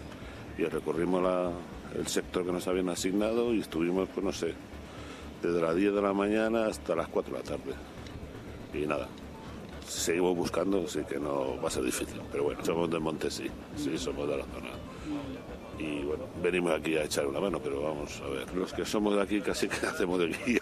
[SPEAKER 15] Y recorrimos la, el sector que nos habían asignado y estuvimos, pues no sé, desde las diez de la mañana hasta las cuatro de la tarde. Y nada, seguimos buscando, sí que no va a ser difícil, pero bueno, somos del monte, sí, sí, somos de la zona. Y bueno, venimos aquí a echar una mano, pero vamos a ver, los que somos de aquí casi que hacemos de guía,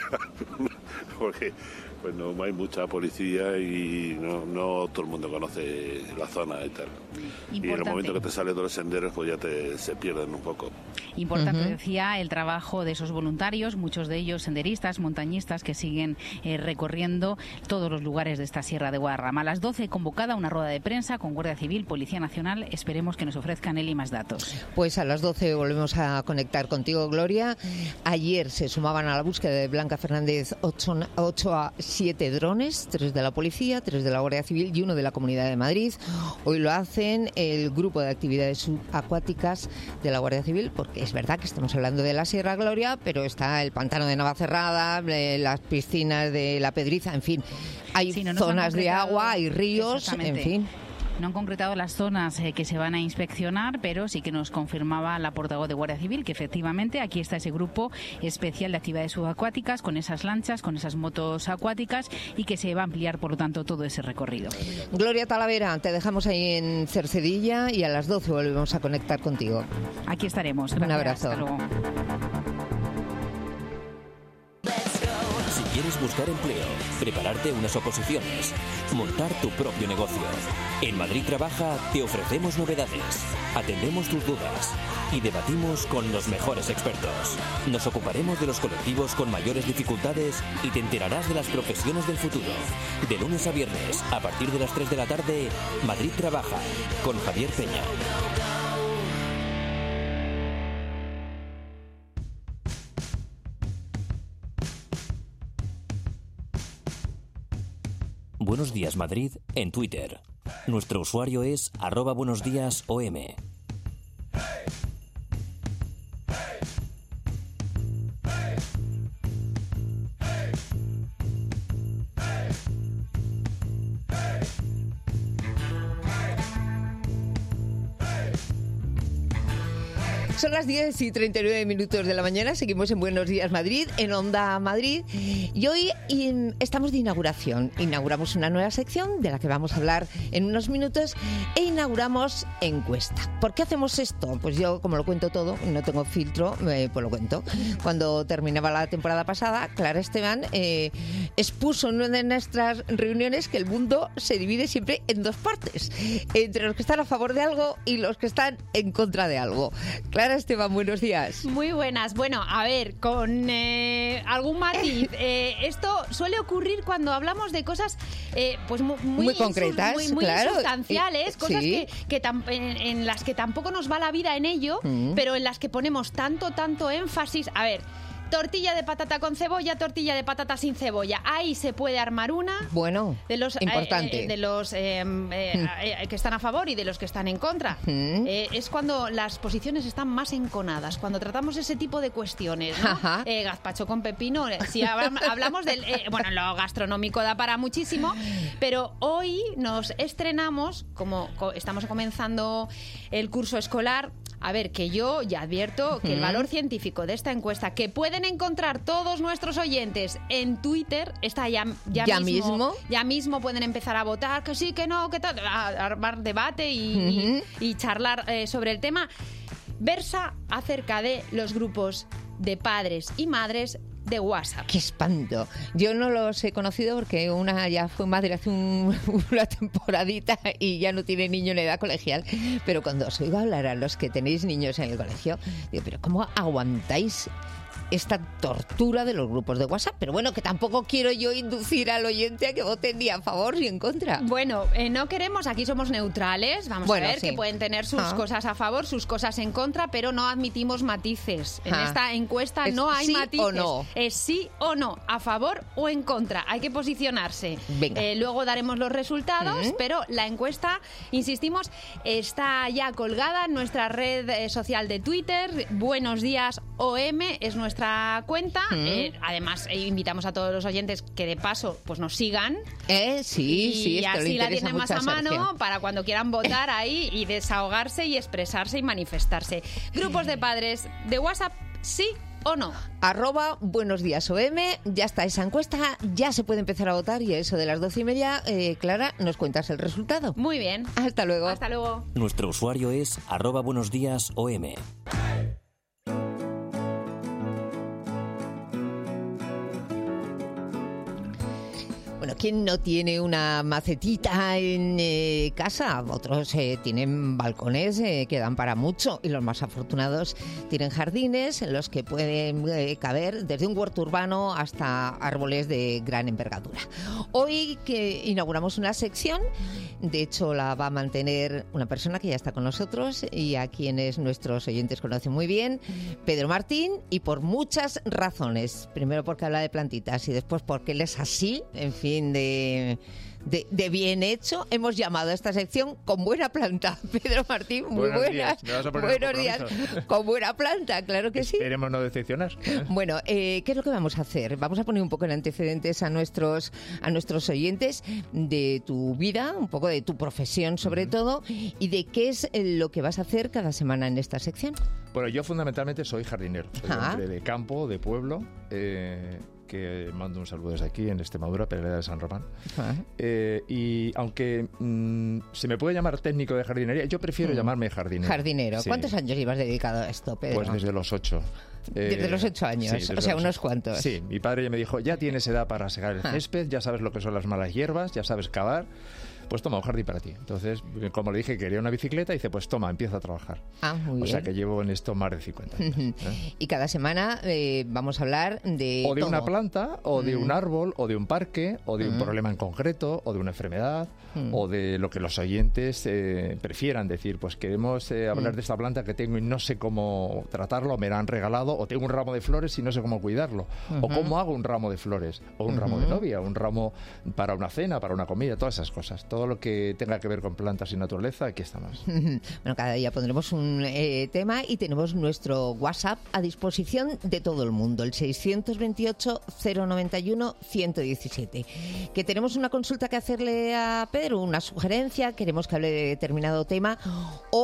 [SPEAKER 15] porque pues no hay mucha policía y no, no todo el mundo conoce la zona y tal. Importante. Y en el momento que te sales de los senderos, pues ya te, se pierden un poco.
[SPEAKER 12] Importante, uh-huh. decía, el trabajo de esos voluntarios, muchos de ellos senderistas, montañistas, que siguen eh, recorriendo todos los lugares de esta sierra de Guadarrama. A las doce, convocada una rueda de prensa con Guardia Civil, Policía Nacional. Esperemos que nos ofrezcan, Eli, más datos.
[SPEAKER 2] Pues a las doce volvemos a conectar contigo, Gloria. Ayer se sumaban a la búsqueda de Blanca Fernández Ochoa siete drones, tres de la policía, tres de la Guardia Civil y uno de la Comunidad de Madrid. Hoy lo hacen el grupo de actividades subacuáticas de la Guardia Civil, porque es verdad que estamos hablando de la Sierra Gloria, pero está el pantano de Navacerrada, las piscinas de La Pedriza, en fin, hay sí, no zonas de agua, hay ríos, en fin.
[SPEAKER 12] No han concretado las zonas eh, que se van a inspeccionar, pero sí que nos confirmaba la portavoz de Guardia Civil que efectivamente aquí está ese grupo especial de actividades subacuáticas con esas lanchas, con esas motos acuáticas, y que se va a ampliar, por lo tanto, todo ese recorrido.
[SPEAKER 2] Gloria Talavera, te dejamos ahí en Cercedilla y a las doce volvemos a conectar contigo.
[SPEAKER 12] Aquí estaremos. Gracias.
[SPEAKER 2] Un abrazo.
[SPEAKER 12] Hasta luego.
[SPEAKER 1] Si quieres buscar empleo, prepararte unas oposiciones, montar tu propio negocio. En Madrid Trabaja te ofrecemos novedades, atendemos tus dudas y debatimos con los mejores expertos. Nos ocuparemos de los colectivos con mayores dificultades y te enterarás de las profesiones del futuro. De lunes a viernes, a partir de las tres de la tarde, Madrid Trabaja, con Javier Peña. Buenos Días Madrid en Twitter. Nuestro usuario es arroba buenos días O M.
[SPEAKER 2] Son las diez y treinta y nueve minutos de la mañana, seguimos en Buenos Días Madrid, en Onda Madrid, y hoy in, estamos de inauguración. Inauguramos una nueva sección de la que vamos a hablar en unos minutos e inauguramos encuesta. ¿Por qué hacemos esto? Pues yo, como lo cuento todo, no tengo filtro, eh, pues lo cuento. Cuando terminaba la temporada pasada, Clara Esteban eh, expuso en una de nuestras reuniones que el mundo se divide siempre en dos partes, entre los que están a favor de algo y los que están en contra de algo. Clara Esteban, buenos días.
[SPEAKER 16] Muy buenas. Bueno, a ver, con eh, algún matiz. Eh, esto suele ocurrir cuando hablamos de cosas eh, pues muy, muy,
[SPEAKER 2] muy concretas,
[SPEAKER 16] muy, muy
[SPEAKER 2] claro.
[SPEAKER 16] sustanciales,
[SPEAKER 2] y,
[SPEAKER 16] cosas
[SPEAKER 2] sí.
[SPEAKER 16] que, que tam, en, en las que tampoco nos va la vida en ello, mm. pero en las que ponemos tanto, tanto énfasis. A ver, tortilla de patata con cebolla, tortilla de patata sin cebolla. Ahí se puede armar una.
[SPEAKER 2] Bueno,
[SPEAKER 16] de los,
[SPEAKER 2] importante.
[SPEAKER 16] Eh, de los eh, eh, eh, que están a favor y de los que están en contra. Mm. Eh, es cuando las posiciones están más enconadas, cuando tratamos ese tipo de cuestiones, ¿no? Eh, gazpacho con pepino. Si hablamos del... Eh, bueno, lo gastronómico da para muchísimo, pero hoy nos estrenamos, como estamos comenzando el curso escolar. A ver, que yo ya advierto que el valor científico de esta encuesta, que pueden encontrar todos nuestros oyentes en Twitter, está ya, ya,
[SPEAKER 2] ¿Ya
[SPEAKER 16] mismo,
[SPEAKER 2] mismo.
[SPEAKER 16] Ya mismo pueden empezar a votar, que sí, que no, que tal, a armar debate y, uh-huh. y, y charlar eh, sobre el tema. Versa acerca de los grupos de padres y madres de WhatsApp.
[SPEAKER 2] ¡Qué espanto! Yo no los he conocido porque una ya fue madre hace un, una temporadita y ya no tiene niño en edad colegial, pero cuando os oigo hablar a los que tenéis niños en el colegio, digo, ¿pero cómo aguantáis esta tortura de los grupos de WhatsApp? Pero bueno, que tampoco quiero yo inducir al oyente a que vote ni a favor ni en contra.
[SPEAKER 16] Bueno, eh, no queremos, aquí somos neutrales, vamos
[SPEAKER 2] bueno,
[SPEAKER 16] a ver,
[SPEAKER 2] sí.
[SPEAKER 16] que pueden tener sus ah. cosas a favor, sus cosas en contra, pero no admitimos matices. En ah. esta encuesta
[SPEAKER 2] ¿Es
[SPEAKER 16] no hay
[SPEAKER 2] sí
[SPEAKER 16] matices.
[SPEAKER 2] O no?
[SPEAKER 16] Es sí o no, a favor o en contra. Hay que posicionarse.
[SPEAKER 2] Venga.
[SPEAKER 16] Eh, luego daremos los resultados, uh-huh. pero la encuesta, insistimos, está ya colgada en nuestra red eh, social de Twitter. Buenos Días O M es nuestra cuenta. Mm. Eh, además, eh, invitamos a todos los oyentes que de paso pues nos sigan.
[SPEAKER 2] Eh, sí,
[SPEAKER 16] y
[SPEAKER 2] sí,
[SPEAKER 16] y así la tienen más a mano
[SPEAKER 2] Sergio.
[SPEAKER 16] Para cuando quieran votar ahí y desahogarse y expresarse y manifestarse. Grupos de padres de WhatsApp, sí o no.
[SPEAKER 2] Arroba Buenos Días O M, ya está esa encuesta, ya se puede empezar a votar y a eso de las doce y media, eh, Clara, nos cuentas el resultado.
[SPEAKER 16] Muy bien.
[SPEAKER 2] Hasta luego.
[SPEAKER 16] Hasta luego.
[SPEAKER 1] Nuestro usuario es arroba Buenos Días O M.
[SPEAKER 2] Bueno, ¿quién no tiene una macetita en eh, casa? Otros eh, tienen balcones eh, que dan para mucho y los más afortunados tienen jardines en los que pueden eh, caber desde un huerto urbano hasta árboles de gran envergadura. Hoy que inauguramos una sección, de hecho la va a mantener una persona que ya está con nosotros y a quienes nuestros oyentes conocen muy bien, Pedro Martín, y por muchas razones. Primero porque habla de plantitas y después porque él es así, en fin, De, de, de bien hecho, hemos llamado a esta sección Con Buena Planta. Pedro Martín, muy
[SPEAKER 17] buenos
[SPEAKER 2] buenas.
[SPEAKER 17] Días. ¿Me vas a poner
[SPEAKER 2] buenos días. Con Buena Planta, claro que sí.
[SPEAKER 17] Esperemos no decepcionar.
[SPEAKER 2] Bueno, eh, ¿qué es lo que vamos a hacer? Vamos a poner un poco en antecedentes a nuestros, a nuestros oyentes de tu vida, un poco de tu profesión sobre uh-huh. todo, y de qué es lo que vas a hacer cada semana en esta sección.
[SPEAKER 17] Bueno, yo fundamentalmente soy jardinero. Soy
[SPEAKER 2] ah.
[SPEAKER 17] hombre de campo, de pueblo, eh, que mando un saludo desde aquí, en Extremadura, Peraleda de San Román. Ah. Eh, y aunque mmm, se me puede llamar técnico de jardinería, yo prefiero mm. llamarme jardinero.
[SPEAKER 2] Jardinero.
[SPEAKER 17] Sí.
[SPEAKER 2] ¿Cuántos años llevas dedicado a esto, Pedro?
[SPEAKER 17] Pues desde los ocho.
[SPEAKER 2] Desde eh, los ocho años, sí, o sea, unos cuantos.
[SPEAKER 17] Sí, mi padre ya me dijo, ya tienes edad para segar el ah. césped, ya sabes lo que son las malas hierbas, ya sabes cavar. Pues toma, un jardín para ti. Entonces, como le dije que quería una bicicleta, dice, pues toma, empieza a trabajar.
[SPEAKER 2] Ah, muy bien.
[SPEAKER 17] O sea que llevo en esto más de cincuenta años. ¿eh?
[SPEAKER 2] Y cada semana eh, vamos a hablar de
[SPEAKER 17] O de
[SPEAKER 2] todo.
[SPEAKER 17] una planta, o de
[SPEAKER 2] mm. un
[SPEAKER 17] árbol, o de un parque, o de mm. un problema en concreto, o de una enfermedad, mm. o de lo que los oyentes eh, prefieran decir, pues queremos eh, hablar mm. de esta planta que tengo y no sé cómo tratarlo, me la han regalado, o tengo un ramo de flores y no sé cómo cuidarlo, uh-huh. o cómo hago un ramo de flores, o un uh-huh. ramo de novia, un ramo para una cena, para una comida, todas esas cosas. Todo lo que tenga que ver con plantas y naturaleza, aquí estamos.
[SPEAKER 2] Bueno, cada día pondremos un eh, tema y tenemos nuestro WhatsApp a disposición de todo el mundo, el seiscientos veintiocho, cero noventa y uno, ciento diecisiete. Que tenemos una consulta que hacerle a Pedro, una sugerencia, queremos que hable de determinado tema o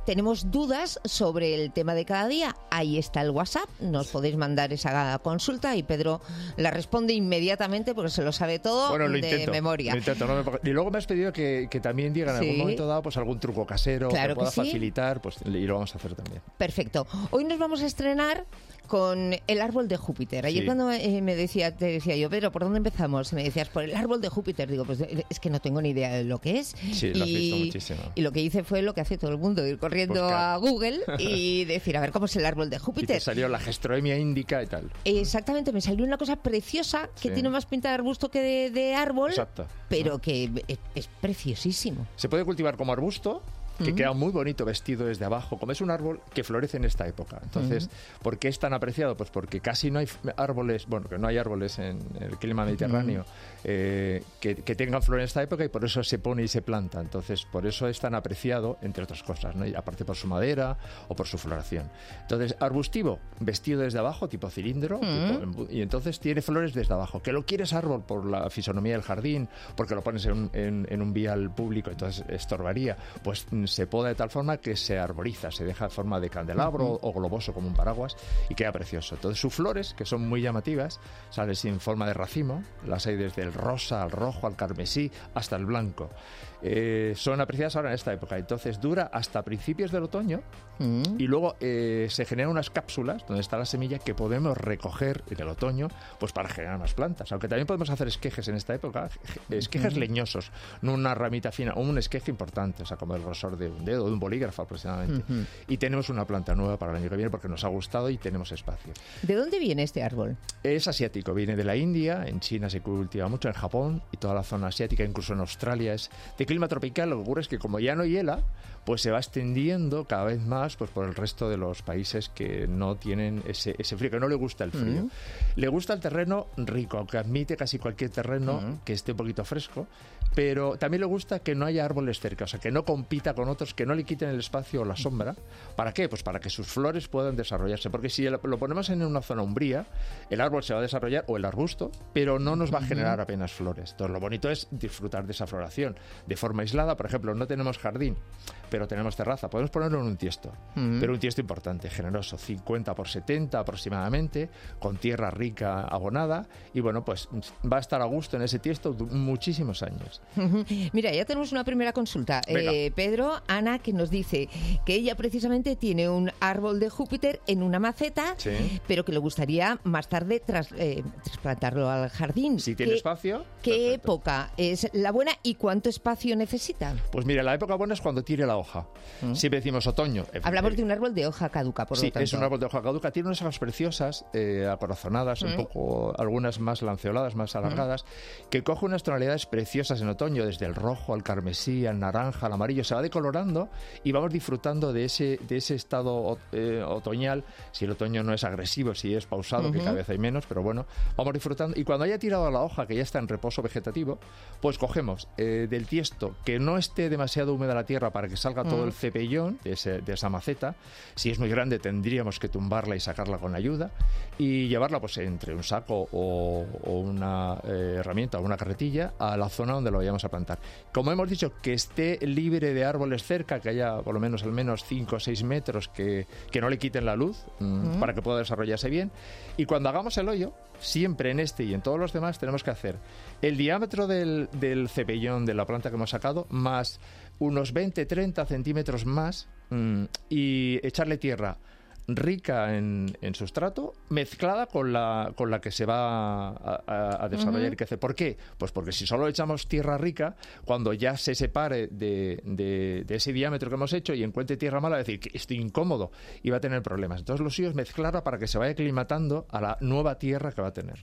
[SPEAKER 2] tenemos dudas sobre el tema de cada día, ahí está el WhatsApp, nos podéis mandar esa consulta y Pedro la responde inmediatamente porque se lo sabe todo
[SPEAKER 17] bueno, lo
[SPEAKER 2] de
[SPEAKER 17] intento,
[SPEAKER 2] memoria.
[SPEAKER 17] Lo intento, no me... Y luego me has pedido que, que también diga en
[SPEAKER 2] sí.
[SPEAKER 17] algún momento dado pues algún truco casero
[SPEAKER 2] claro
[SPEAKER 17] que pueda
[SPEAKER 2] que sí.
[SPEAKER 17] facilitar, pues y lo vamos a hacer también.
[SPEAKER 2] Perfecto. Hoy nos vamos a estrenar con el árbol de Júpiter. Ayer sí. cuando eh, me decía, te decía yo, Pedro, ¿por dónde empezamos? Y me decías, por el árbol de Júpiter. Digo, pues es que no tengo ni idea de lo que es.
[SPEAKER 17] Sí, lo has visto muchísimo.
[SPEAKER 2] Y lo que hice fue lo que hace todo el mundo, ir corriendo Buscar. a Google y decir, a ver, ¿cómo es el árbol de Júpiter?
[SPEAKER 17] Y te salió la Gestroemia indica y tal.
[SPEAKER 2] Exactamente, me salió una cosa preciosa que sí. tiene más pinta de arbusto que de, de árbol,
[SPEAKER 17] Exacto.
[SPEAKER 2] pero ¿no? que es, es preciosísimo.
[SPEAKER 17] Se puede cultivar como arbusto, que uh-huh. queda muy bonito vestido desde abajo, como es un árbol que florece en esta época. Entonces, uh-huh. ¿por qué es tan apreciado? Pues porque casi no hay árboles, bueno, que no hay árboles en el clima mediterráneo uh-huh. eh, que, que tengan flor en esta época y por eso se pone y se planta. Entonces, por eso es tan apreciado, entre otras cosas, ¿no? Y aparte por su madera o por su floración. Entonces, arbustivo, vestido desde abajo, tipo cilindro, uh-huh. tipo, y entonces tiene flores desde abajo. Que lo quieres árbol por la fisonomía del jardín, porque lo pones en un, en, en un vial público, entonces estorbaría, pues se poda de tal forma que se arboriza, se deja en forma de candelabro uh-huh. o globoso como un paraguas y queda precioso. Entonces sus flores, que son muy llamativas, salen sin forma de racimo, las hay desde el rosa al rojo, al carmesí, hasta el blanco. Eh, son apreciadas ahora en esta época, entonces dura hasta principios del otoño uh-huh. y luego eh, se generan unas cápsulas donde está la semilla que podemos recoger en el otoño pues para generar más plantas, aunque también podemos hacer esquejes en esta época, esquejes uh-huh. leñosos, no una ramita fina, o un esqueje importante, o sea, como el grosor de un dedo, de un bolígrafo aproximadamente uh-huh. y tenemos una planta nueva para el año que viene porque nos ha gustado y tenemos espacio.
[SPEAKER 2] ¿De dónde viene este árbol?
[SPEAKER 17] Es asiático, viene de la India, en China se cultiva mucho, en Japón y toda la zona asiática, incluso en Australia es de clima tropical. Lo que ocurre es que como ya no hiela, pues se va extendiendo cada vez más pues por el resto de los países que no tienen ese, ese frío, que no le gusta el frío. Uh-huh. Le gusta el terreno rico, aunque admite casi cualquier terreno uh-huh. que esté un poquito fresco, pero también le gusta que no haya árboles cerca, o sea, que no compita con otros, que no le quiten el espacio o la sombra. ¿Para qué? Pues para que sus flores puedan desarrollarse, porque si lo ponemos en una zona umbría, el árbol se va a desarrollar, o el arbusto, pero no nos va a generar apenas flores. Entonces lo bonito es disfrutar de esa floración de forma aislada. Por ejemplo, no tenemos jardín, pero tenemos terraza, podemos ponerlo en un tiesto, uh-huh. pero un tiesto importante, generoso, cincuenta por setenta aproximadamente, con tierra rica abonada, y bueno, pues va a estar a gusto en ese tiesto muchísimos años.
[SPEAKER 2] Uh-huh. Mira, ya tenemos una primera consulta. Eh, Pedro, Ana, que nos dice que ella precisamente tiene un árbol de Júpiter en una maceta, sí. pero que le gustaría más tarde tras, eh, trasplantarlo al jardín.
[SPEAKER 17] Si tiene
[SPEAKER 2] ¿Qué,
[SPEAKER 17] espacio.
[SPEAKER 2] ¿Qué
[SPEAKER 17] perfecto.
[SPEAKER 2] época es la buena y cuánto espacio necesita?
[SPEAKER 17] Pues mira, la época buena es cuando tire la hoja. Uh-huh. Siempre decimos otoño.
[SPEAKER 2] Hablamos de un árbol de hoja caduca, por
[SPEAKER 17] sí,
[SPEAKER 2] lo tanto.
[SPEAKER 17] es un árbol de hoja caduca. Tiene unas hojas preciosas, eh, acorazonadas, uh-huh. un poco, algunas más lanceoladas, más alargadas, uh-huh. que coge unas tonalidades preciosas en otoño, desde el rojo al carmesí, al naranja, al amarillo. Se va decolorando y vamos disfrutando de ese, de ese estado eh, otoñal. Si el otoño no es agresivo, si es pausado, uh-huh. que cada vez hay menos, pero bueno, vamos disfrutando. Y cuando haya tirado la hoja, que ya está en reposo vegetativo, pues cogemos eh, del tiesto que no esté demasiado húmeda la tierra para que salga uh-huh. todo el cepellón de, ese, de esa maceta. Si es muy grande tendríamos que tumbarla y sacarla con ayuda y llevarla pues entre un saco o, o una eh, herramienta o una carretilla a la zona donde lo vayamos a plantar. Como hemos dicho, que esté libre de árboles cerca, que haya por lo menos al menos cinco o seis metros que, que no le quiten la luz mmm, uh-huh. para que pueda desarrollarse bien. Y cuando hagamos el hoyo, siempre en este y en todos los demás tenemos que hacer el diámetro del, del cepellón de la planta que hemos sacado más unos veinte a treinta centímetros más mmm, y echarle tierra rica en, en sustrato, mezclada con la, con la que se va a, a, a desarrollar uh-huh. y crecer. ¿Por qué? Pues porque si solo echamos tierra rica, cuando ya se separe de, de, de ese diámetro que hemos hecho y encuentre tierra mala, va a decir que estoy incómodo y va a tener problemas. Entonces lo suyo es mezclarla para que se vaya aclimatando a la nueva tierra que va a tener.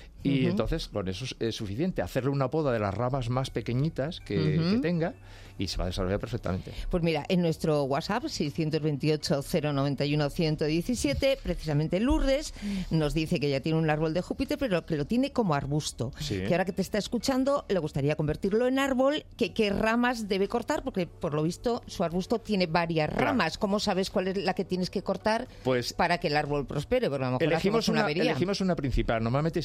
[SPEAKER 17] Y uh-huh. entonces con eso es suficiente, hacerle una poda de las ramas más pequeñitas que, uh-huh. que tenga y se va a desarrollar perfectamente.
[SPEAKER 2] Pues mira, en nuestro WhatsApp seiscientos veintiocho, cero noventa y uno, ciento diecisiete, precisamente Lourdes nos dice que ya tiene un árbol de Júpiter, pero que lo tiene como arbusto. Sí. Que ahora que te está escuchando le gustaría convertirlo en árbol. Que, ¿Qué ramas debe cortar? Porque por lo visto su arbusto tiene varias claro. ramas. ¿Cómo sabes cuál es la que tienes que cortar pues, para que el árbol prospere? Porque a lo mejor
[SPEAKER 17] elegimos una,
[SPEAKER 2] una avería.
[SPEAKER 17] Elegimos una principal. Normalmente si lo tiene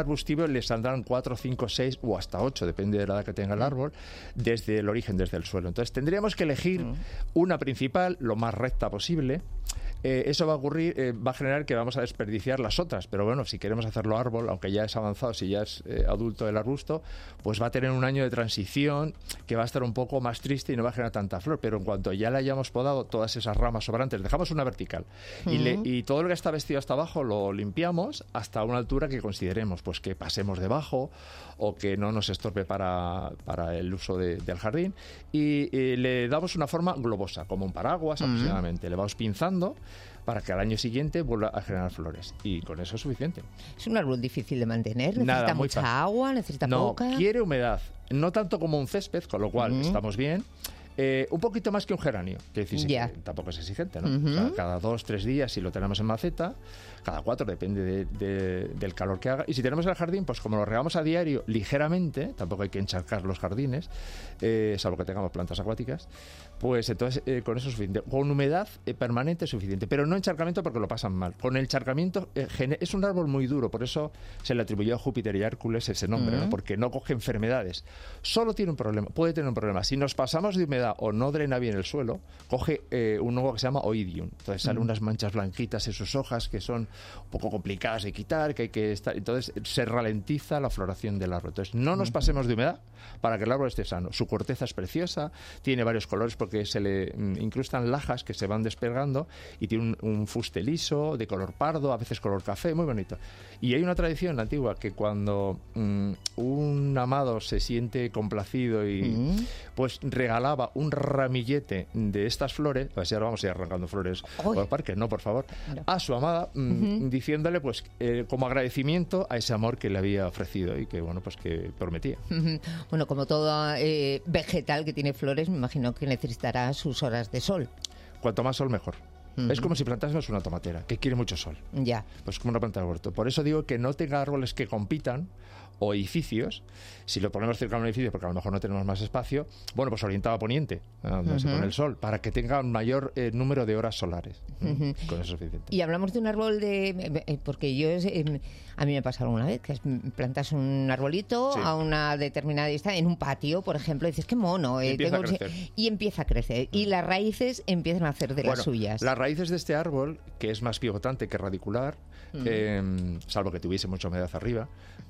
[SPEAKER 17] arbustivo le saldrán cuatro, cinco, seis o hasta ocho, depende de la edad que tenga el árbol, desde el origen, desde el suelo. Entonces tendríamos que elegir mm. una principal, lo más recta posible. Eh, eso va a ocurrir, eh, va a generar que vamos a desperdiciar las otras, pero bueno, si queremos hacerlo árbol, aunque ya es avanzado, si ya es eh, adulto el arbusto, pues va a tener un año de transición que va a estar un poco más triste y no va a generar tanta flor, pero en cuanto ya le hayamos podado todas esas ramas sobrantes, dejamos una vertical uh-huh. y, le, y todo lo que está vestido hasta abajo lo limpiamos hasta una altura que consideremos, pues que pasemos debajo o que no nos estorbe para, para el uso de, del jardín, y, y le damos una forma globosa, como un paraguas uh-huh. aproximadamente, le vamos pinzando para que al año siguiente vuelva a generar flores, y con eso es suficiente.
[SPEAKER 2] ¿Es un árbol difícil de mantener? ¿Necesita
[SPEAKER 17] Nada,
[SPEAKER 2] mucha
[SPEAKER 17] fácil.
[SPEAKER 2] agua? ¿Necesita
[SPEAKER 17] no,
[SPEAKER 2] poca?
[SPEAKER 17] No, quiere humedad, no tanto como un césped, con lo cual uh-huh. estamos bien. Eh, un poquito más que un geranio, que decir, yeah. que tampoco es exigente, ¿no? Uh-huh. O sea, cada dos, tres días si lo tenemos en maceta, cada cuatro, depende de, de, del calor que haga. Y si tenemos el jardín, pues como lo regamos a diario ligeramente, tampoco hay que encharcar los jardines, eh, salvo que tengamos plantas acuáticas, pues entonces eh, con eso es suficiente. Con humedad eh, permanente es suficiente, pero no encharcamiento porque lo pasan mal. Con el encharcamiento eh, gene- es un árbol muy duro, por eso se le atribuyó a Júpiter y a Hércules ese nombre, uh-huh. ¿no? Porque no coge enfermedades. Solo tiene un problema, puede tener un problema. Si nos pasamos de humedad o no drena bien el suelo, coge eh, un hongo que se llama oidium. Entonces salen uh-huh. unas manchas blanquitas en sus hojas que son un poco complicadas de quitar, que hay que estar. Entonces se ralentiza la floración del árbol. Entonces no nos pasemos de humedad para que el árbol esté sano. Su corteza es preciosa, tiene varios colores porque se le mm, incrustan lajas que se van despegando y tiene un, un fuste liso, de color pardo, a veces color café, muy bonito. Y hay una tradición antigua que cuando mm, un amado se siente complacido y uh-huh. pues regalaba un ramillete de estas flores, a ver si ahora vamos a ir arrancando flores por el parque, no, por favor, no. a su amada, uh-huh. diciéndole pues eh, como agradecimiento a ese amor que le había ofrecido y que bueno, pues que prometía.
[SPEAKER 2] Uh-huh. Bueno, como todo eh, vegetal que tiene flores, me imagino que necesitará sus horas de sol.
[SPEAKER 17] Cuanto más sol, mejor. Uh-huh. Es como si plantásemos una tomatera, que quiere mucho sol.
[SPEAKER 2] Ya.
[SPEAKER 17] Pues como una planta de huerto. Por eso digo que no tenga árboles que compitan, o edificios, si lo ponemos cerca de un edificio porque a lo mejor no tenemos más espacio, bueno, pues orientado a poniente, donde uh-huh. se pone el sol, para que tenga un mayor eh, número de horas solares. Uh-huh. Con eso es suficiente.
[SPEAKER 2] Y hablamos de un árbol de... porque yo... Eh, a mí me pasa alguna vez que plantas un arbolito sí. a una determinada distancia, en un patio, por ejemplo, y dices, qué mono. Eh,
[SPEAKER 17] y, empieza
[SPEAKER 2] tengo... y empieza a crecer. Uh-huh. Y las raíces empiezan a hacer de
[SPEAKER 17] bueno,
[SPEAKER 2] las suyas.
[SPEAKER 17] Las raíces de este árbol, que es más pivotante que radicular, uh-huh. eh, salvo que tuviese mucha humedad arriba,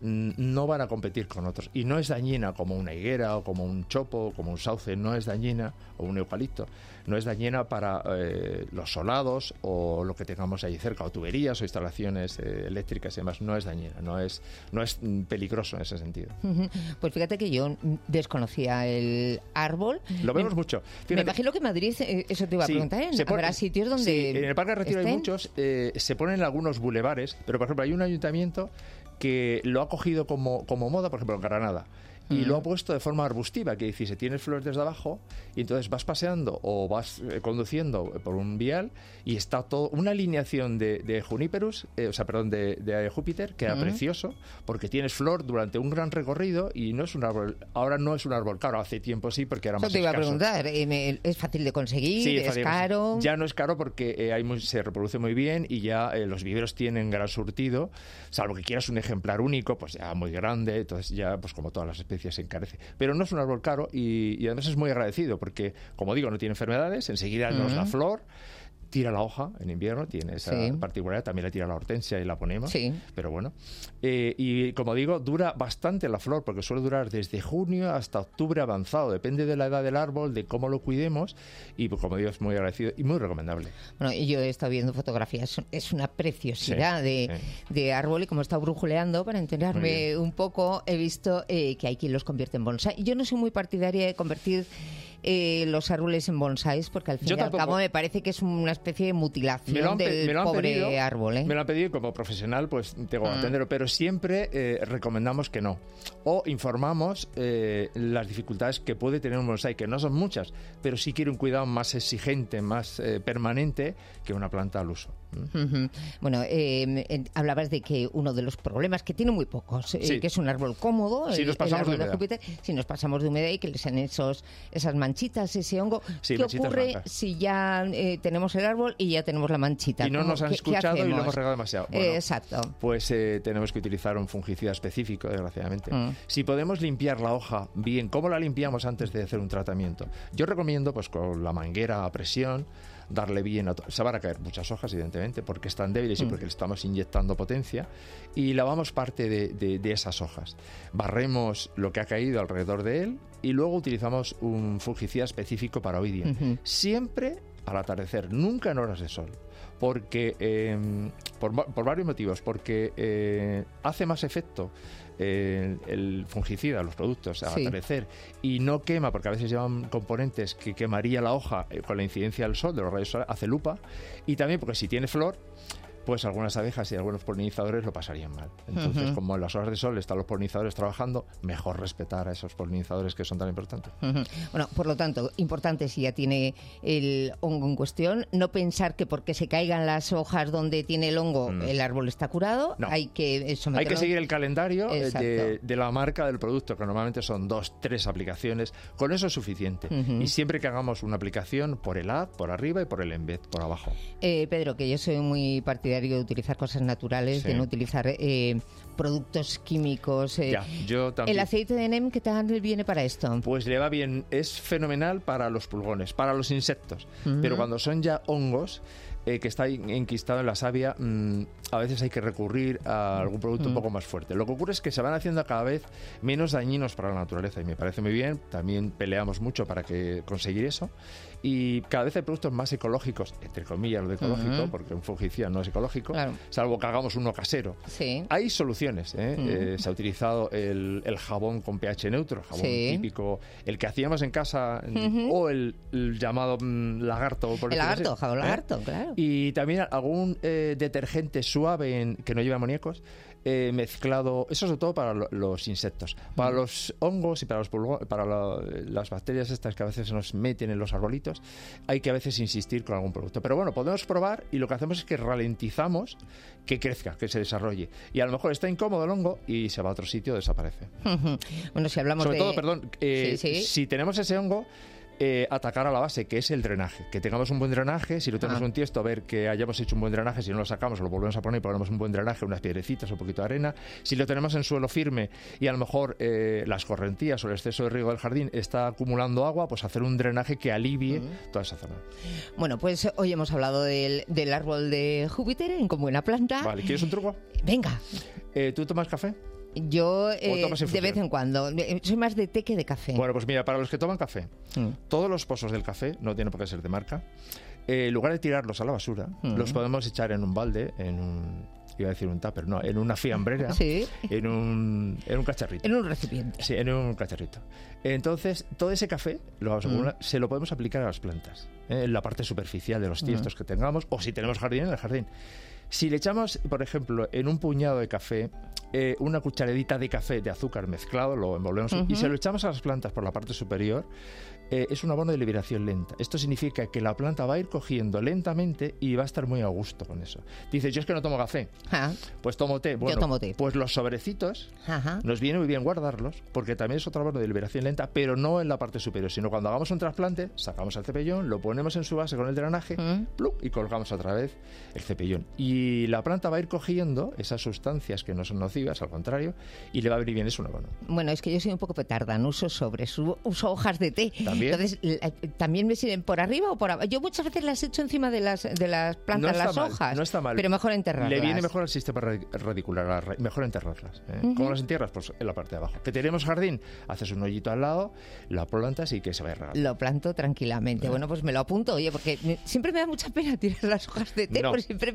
[SPEAKER 17] no van a competir con otros. Y no es dañina como una higuera o como un chopo o como un sauce, no es dañina, o un eucalipto, no es dañina para eh, los solados o lo que tengamos ahí cerca, o tuberías o instalaciones eh, eléctricas y demás, no es dañina, no es, no es peligroso en ese sentido.
[SPEAKER 2] Pues fíjate que yo desconocía el árbol.
[SPEAKER 17] Lo vemos me, mucho. Fíjate,
[SPEAKER 2] me imagino que en Madrid, eso te iba a
[SPEAKER 17] sí,
[SPEAKER 2] preguntar, ¿eh?
[SPEAKER 17] Pone,
[SPEAKER 2] habrá sitios donde
[SPEAKER 17] sí, en el Parque de Retiro
[SPEAKER 2] estén.
[SPEAKER 17] hay muchos, eh, se ponen algunos bulevares, pero por ejemplo hay un ayuntamiento que lo ha cogido como, como moda, por ejemplo en Granada, y uh-huh. lo ha puesto de forma arbustiva, que dice, tienes flores desde abajo y entonces vas paseando o vas eh, conduciendo por un vial y está todo una alineación de, de Juniperus, eh, o sea, perdón, de, de Júpiter, que era uh-huh. precioso, porque tienes flor durante un gran recorrido y no es un árbol, ahora no es un árbol caro, hace tiempo sí, porque era
[SPEAKER 2] Eso
[SPEAKER 17] más
[SPEAKER 2] te iba
[SPEAKER 17] escaso.
[SPEAKER 2] a preguntar, eh, ¿es fácil de conseguir?
[SPEAKER 17] Sí,
[SPEAKER 2] ¿Es,
[SPEAKER 17] es
[SPEAKER 2] caro?
[SPEAKER 17] Ya no es caro porque eh, hay muy, se reproduce muy bien y ya eh, los viveros tienen gran surtido, salvo que quieras un ejemplar único, pues ya muy grande, entonces ya, pues como todas las especies, se encarece. Pero no es un árbol caro y, y además es muy agradecido porque, como digo, no tiene enfermedades, enseguida uh-huh. nos da flor, tira la hoja en invierno, tiene esa sí. particularidad, también le tira la hortensia y la ponemos, sí. pero bueno. Eh, y como digo, dura bastante la flor, porque suele durar desde junio hasta octubre avanzado, depende de la edad del árbol, de cómo lo cuidemos, y pues, como digo, es muy agradecido y muy recomendable.
[SPEAKER 2] Bueno, y yo he estado viendo fotografías, es una preciosidad sí, de, sí. de árbol, y como he estado brujuleando para enterarme un poco, he visto eh, que hay quien los convierte en bonsai. Yo no soy muy partidaria de convertir Eh, los árboles en bonsáis, porque al fin Yo y tampoco. al cabo me parece que es una especie de mutilación pe- del pobre pedido, árbol. ¿eh?
[SPEAKER 17] Me lo han pedido, como profesional, pues tengo que ah. atenderlo, pero siempre eh, recomendamos que no. O informamos eh, las dificultades que puede tener un bonsái, que no son muchas, pero sí quiere un cuidado más exigente, más eh, permanente que una planta al uso.
[SPEAKER 2] Uh-huh. Bueno, eh, eh, hablabas de que uno de los problemas, que tiene muy pocos, eh,
[SPEAKER 17] sí.
[SPEAKER 2] que es un árbol cómodo,
[SPEAKER 17] si
[SPEAKER 2] el,
[SPEAKER 17] nos pasamos
[SPEAKER 2] el árbol
[SPEAKER 17] de,
[SPEAKER 2] de Júpiter, si nos pasamos de humedad y que le sean esos, esas manchitas, ese hongo.
[SPEAKER 17] Sí,
[SPEAKER 2] ¿Qué ocurre
[SPEAKER 17] blancas.
[SPEAKER 2] si ya eh, tenemos el árbol y ya tenemos la manchita?
[SPEAKER 17] Y no nos han
[SPEAKER 2] ¿qué,
[SPEAKER 17] escuchado
[SPEAKER 2] qué
[SPEAKER 17] y lo hemos regado demasiado. Bueno,
[SPEAKER 2] eh, exacto.
[SPEAKER 17] Pues eh, tenemos que utilizar un fungicida específico, desgraciadamente.
[SPEAKER 2] Mm.
[SPEAKER 17] Si podemos limpiar la hoja bien, ¿cómo la limpiamos antes de hacer un tratamiento? Yo recomiendo, pues con la manguera a presión, darle bien a to- se van a caer muchas hojas, evidentemente, porque están débiles y
[SPEAKER 2] Mm.
[SPEAKER 17] porque le estamos inyectando potencia, y lavamos parte de, de, de esas hojas. Barremos lo que ha caído alrededor de él y luego utilizamos un fungicida específico para hoy día.
[SPEAKER 2] Ujú.
[SPEAKER 17] Siempre al atardecer, nunca en horas de sol. Porque, eh, por, va- por varios motivos, porque eh, hace más efecto eh, el fungicida, los productos, al
[SPEAKER 2] Sí.
[SPEAKER 17] atardecer, y no quema, porque a veces llevan componentes que quemaría la hoja eh, con la incidencia del sol, de los rayos solares, hace lupa, y también porque si tiene flor, pues algunas abejas y algunos polinizadores lo pasarían mal. Entonces,
[SPEAKER 2] Ujú.
[SPEAKER 17] como en las horas de sol están los polinizadores trabajando, mejor respetar a esos polinizadores que son tan importantes.
[SPEAKER 2] Ujú. Bueno, por lo tanto, importante si ya tiene el hongo en cuestión, no pensar que porque se caigan las hojas donde tiene el hongo,
[SPEAKER 17] Mm.
[SPEAKER 2] el árbol está curado.
[SPEAKER 17] No.
[SPEAKER 2] Hay que eh,
[SPEAKER 17] Hay
[SPEAKER 2] someterlo.
[SPEAKER 17] que seguir el calendario eh,
[SPEAKER 2] Exacto.
[SPEAKER 17] de, de la marca del producto, que normalmente son dos, tres aplicaciones. Con eso es suficiente.
[SPEAKER 2] Ujú.
[SPEAKER 17] Y siempre que hagamos una aplicación, por el ad, por arriba, y por el embed, por abajo.
[SPEAKER 2] Eh, Pedro, que yo soy muy partidario de utilizar cosas naturales,
[SPEAKER 17] Sí.
[SPEAKER 2] de no utilizar eh, productos químicos. eh.
[SPEAKER 17] Ya, yo también.
[SPEAKER 2] ¿El aceite de neem qué tal viene para esto?
[SPEAKER 17] Pues le va bien, es fenomenal para los pulgones, para los insectos.
[SPEAKER 2] Ujú.
[SPEAKER 17] Pero cuando son ya hongos, eh, que está en- enquistado en la savia, mm, a veces hay que recurrir a algún producto un
[SPEAKER 2] Mm.
[SPEAKER 17] poco más fuerte. Lo que ocurre es que se van haciendo cada vez menos dañinos para la naturaleza, y me parece muy bien. También peleamos mucho para que conseguir eso. Y cada vez hay productos más ecológicos, entre comillas lo de ecológico,
[SPEAKER 2] Ujú.
[SPEAKER 17] porque un fungicida no es ecológico,
[SPEAKER 2] Claro.
[SPEAKER 17] salvo que hagamos uno casero.
[SPEAKER 2] Sí.
[SPEAKER 17] Hay soluciones, ¿eh?
[SPEAKER 2] Mm.
[SPEAKER 17] Eh, se ha utilizado el, el jabón con pH neutro, el jabón
[SPEAKER 2] Sí.
[SPEAKER 17] típico, el que hacíamos en casa,
[SPEAKER 2] Ujú.
[SPEAKER 17] o el, el llamado mm, lagarto. Por
[SPEAKER 2] El
[SPEAKER 17] decirlo
[SPEAKER 2] lagarto,
[SPEAKER 17] así,
[SPEAKER 2] jabón
[SPEAKER 17] ¿eh?
[SPEAKER 2] lagarto, claro.
[SPEAKER 17] Y también algún eh, detergente suave en- que no lleve amoníacos, eh, mezclado, eso sobre todo para lo- los insectos. Para los hongos y para, los pulgo- para la- las bacterias estas que a veces se nos meten en los arbolitos, hay que a veces insistir con algún producto. Pero bueno, podemos probar, y lo que hacemos es que ralentizamos que crezca, que se desarrolle. Y a lo mejor está incómodo el hongo y se va a otro sitio, desaparece.
[SPEAKER 2] Ujú. Bueno, si hablamos
[SPEAKER 17] Sobre
[SPEAKER 2] de...
[SPEAKER 17] todo, perdón, eh,
[SPEAKER 2] Sí, sí.
[SPEAKER 17] si tenemos ese hongo, eh, atacar a la base, que es el drenaje. Que tengamos un buen drenaje, si no tenemos
[SPEAKER 2] Ah.
[SPEAKER 17] un tiesto, ver que hayamos hecho un buen drenaje, si no lo sacamos, lo volvemos a poner y ponemos un buen drenaje, unas piedrecitas, un poquito de arena. Si lo tenemos en suelo firme y a lo mejor eh, las correntías o el exceso de riego del jardín está acumulando agua, pues hacer un drenaje que alivie toda esa zona.
[SPEAKER 2] Bueno, pues hoy hemos hablado del, del árbol de Júpiter en Con Buena Planta.
[SPEAKER 17] Vale, ¿quieres un truco?
[SPEAKER 2] Venga.
[SPEAKER 17] Eh, ¿Tú tomas café?
[SPEAKER 2] Yo eh,
[SPEAKER 17] tomas
[SPEAKER 2] de
[SPEAKER 17] infusión?
[SPEAKER 2] vez en cuando. Eh, Soy más de té que de café.
[SPEAKER 17] Bueno, pues mira, para los que toman café,
[SPEAKER 2] Mm.
[SPEAKER 17] todos los pozos del café, no tiene por qué ser de marca, eh, en lugar de tirarlos a la basura,
[SPEAKER 2] Mm.
[SPEAKER 17] los podemos echar en un balde, en un... iba a decir un tupper, no, en una fiambrera,
[SPEAKER 2] Sí.
[SPEAKER 17] en, un, en un cacharrito.
[SPEAKER 2] En un recipiente.
[SPEAKER 17] Sí, en un cacharrito. Entonces, todo ese café lo vamos a
[SPEAKER 2] Mm.
[SPEAKER 17] acumular, se lo podemos aplicar a las plantas, ¿eh? En la parte superficial de los tiestos
[SPEAKER 2] Mm.
[SPEAKER 17] que tengamos, o si tenemos jardín, en el jardín. Si le echamos, por ejemplo, en un puñado de café, eh, una cucharadita de café de azúcar mezclado, lo envolvemos y
[SPEAKER 2] Ujú.
[SPEAKER 17] se lo echamos a las plantas por la parte superior, eh, es un abono de liberación lenta. Esto significa que la planta va a ir cogiendo lentamente y va a estar muy a gusto con eso. Dices, yo es que no tomo café.
[SPEAKER 2] Ah,
[SPEAKER 17] Pues tomo té. Bueno,
[SPEAKER 2] tomo té.
[SPEAKER 17] Pues los sobrecitos
[SPEAKER 2] ajá.
[SPEAKER 17] nos viene muy bien guardarlos, porque también es otro abono de liberación lenta, pero no en la parte superior, sino cuando hagamos un trasplante, sacamos el cepellón, lo ponemos en su base con el drenaje,
[SPEAKER 2] Mm.
[SPEAKER 17] ¡pluc! Y colgamos otra vez el cepellón. Y la planta va a ir cogiendo esas sustancias que no son nocivas, al contrario, y le va a venir bien, es un abono.
[SPEAKER 2] Bueno, es que yo soy un poco petarda, no uso sobres, u- uso hojas de té.
[SPEAKER 17] ¿También?
[SPEAKER 2] Entonces, la- ¿también me sirven por arriba o por abajo? Yo muchas veces las echo encima de las, de las plantas,
[SPEAKER 17] No está
[SPEAKER 2] las
[SPEAKER 17] mal,
[SPEAKER 2] hojas.
[SPEAKER 17] no está mal.
[SPEAKER 2] Pero mejor enterrarlas.
[SPEAKER 17] Le viene mejor al sistema ra- radicular, a la ra- mejor enterrarlas. ¿eh?
[SPEAKER 2] Ujú.
[SPEAKER 17] ¿Cómo las entierras? Pues en la parte de abajo. Que tenemos jardín, haces un hoyito al lado, la plantas y que se vaya regando.
[SPEAKER 2] Lo planto tranquilamente. Bueno, pues me lo apunto, oye, porque me- siempre me da mucha pena tirar las hojas de té,
[SPEAKER 17] No,
[SPEAKER 2] porque siempre pienso,
[SPEAKER 17] se
[SPEAKER 2] digo,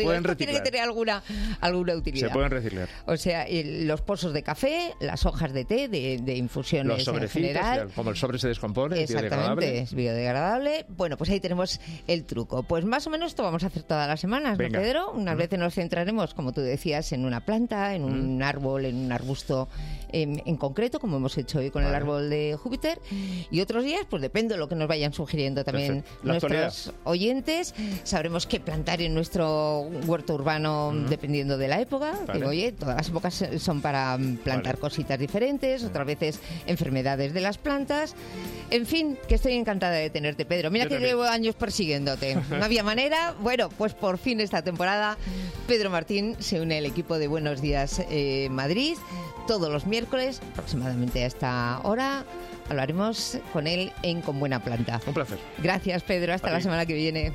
[SPEAKER 17] pueden
[SPEAKER 2] esto
[SPEAKER 17] reciclar.
[SPEAKER 2] tiene que tener alguna, alguna utilidad.
[SPEAKER 17] Se pueden reciclar.
[SPEAKER 2] O sea, el- los pozos de café, las hojas de té, de, de infusiones
[SPEAKER 17] Los
[SPEAKER 2] en
[SPEAKER 17] sobrecitos,
[SPEAKER 2] general.
[SPEAKER 17] como el sobre se descompone, es
[SPEAKER 2] Exactamente,
[SPEAKER 17] biodegradable.
[SPEAKER 2] es biodegradable. Bueno, pues ahí tenemos el truco. Pues más o menos esto vamos a hacer todas las semanas, ¿no,
[SPEAKER 17] Venga.
[SPEAKER 2] Pedro? Unas
[SPEAKER 17] Mm.
[SPEAKER 2] veces nos centraremos, como tú decías, en una planta, en un árbol, en un arbusto en, en concreto, como hemos hecho hoy con el
[SPEAKER 17] Vale.
[SPEAKER 2] árbol de Júpiter. Y otros días, pues depende de lo que nos vayan sugiriendo también
[SPEAKER 17] Perfecto. La
[SPEAKER 2] nuestros
[SPEAKER 17] actualidad.
[SPEAKER 2] oyentes. Sabremos qué plantar en nuestro huerto urbano dependiendo de la época.
[SPEAKER 17] Vale.
[SPEAKER 2] Que, oye, todas las épocas son para mm, plantar
[SPEAKER 17] Vale.
[SPEAKER 2] cositas diferentes, otras veces enfermedades de las plantas. En fin, que estoy encantada de tenerte, Pedro. Mira
[SPEAKER 17] Yo
[SPEAKER 2] que
[SPEAKER 17] también.
[SPEAKER 2] llevo años persiguiéndote. No había manera. Bueno, pues por fin esta temporada Pedro Martín se une al equipo de Buenos Días eh, Madrid todos los miércoles, aproximadamente a esta hora. Hablaremos con él en Con Buena Planta.
[SPEAKER 17] Un placer.
[SPEAKER 2] Gracias, Pedro. Hasta
[SPEAKER 17] A
[SPEAKER 2] la
[SPEAKER 17] ti.
[SPEAKER 2] semana que viene.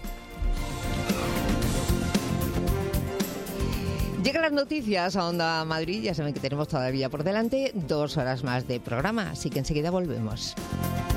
[SPEAKER 2] Llegan las noticias a Onda Madrid. Ya saben que tenemos todavía por delante dos horas más de programa, así que enseguida volvemos.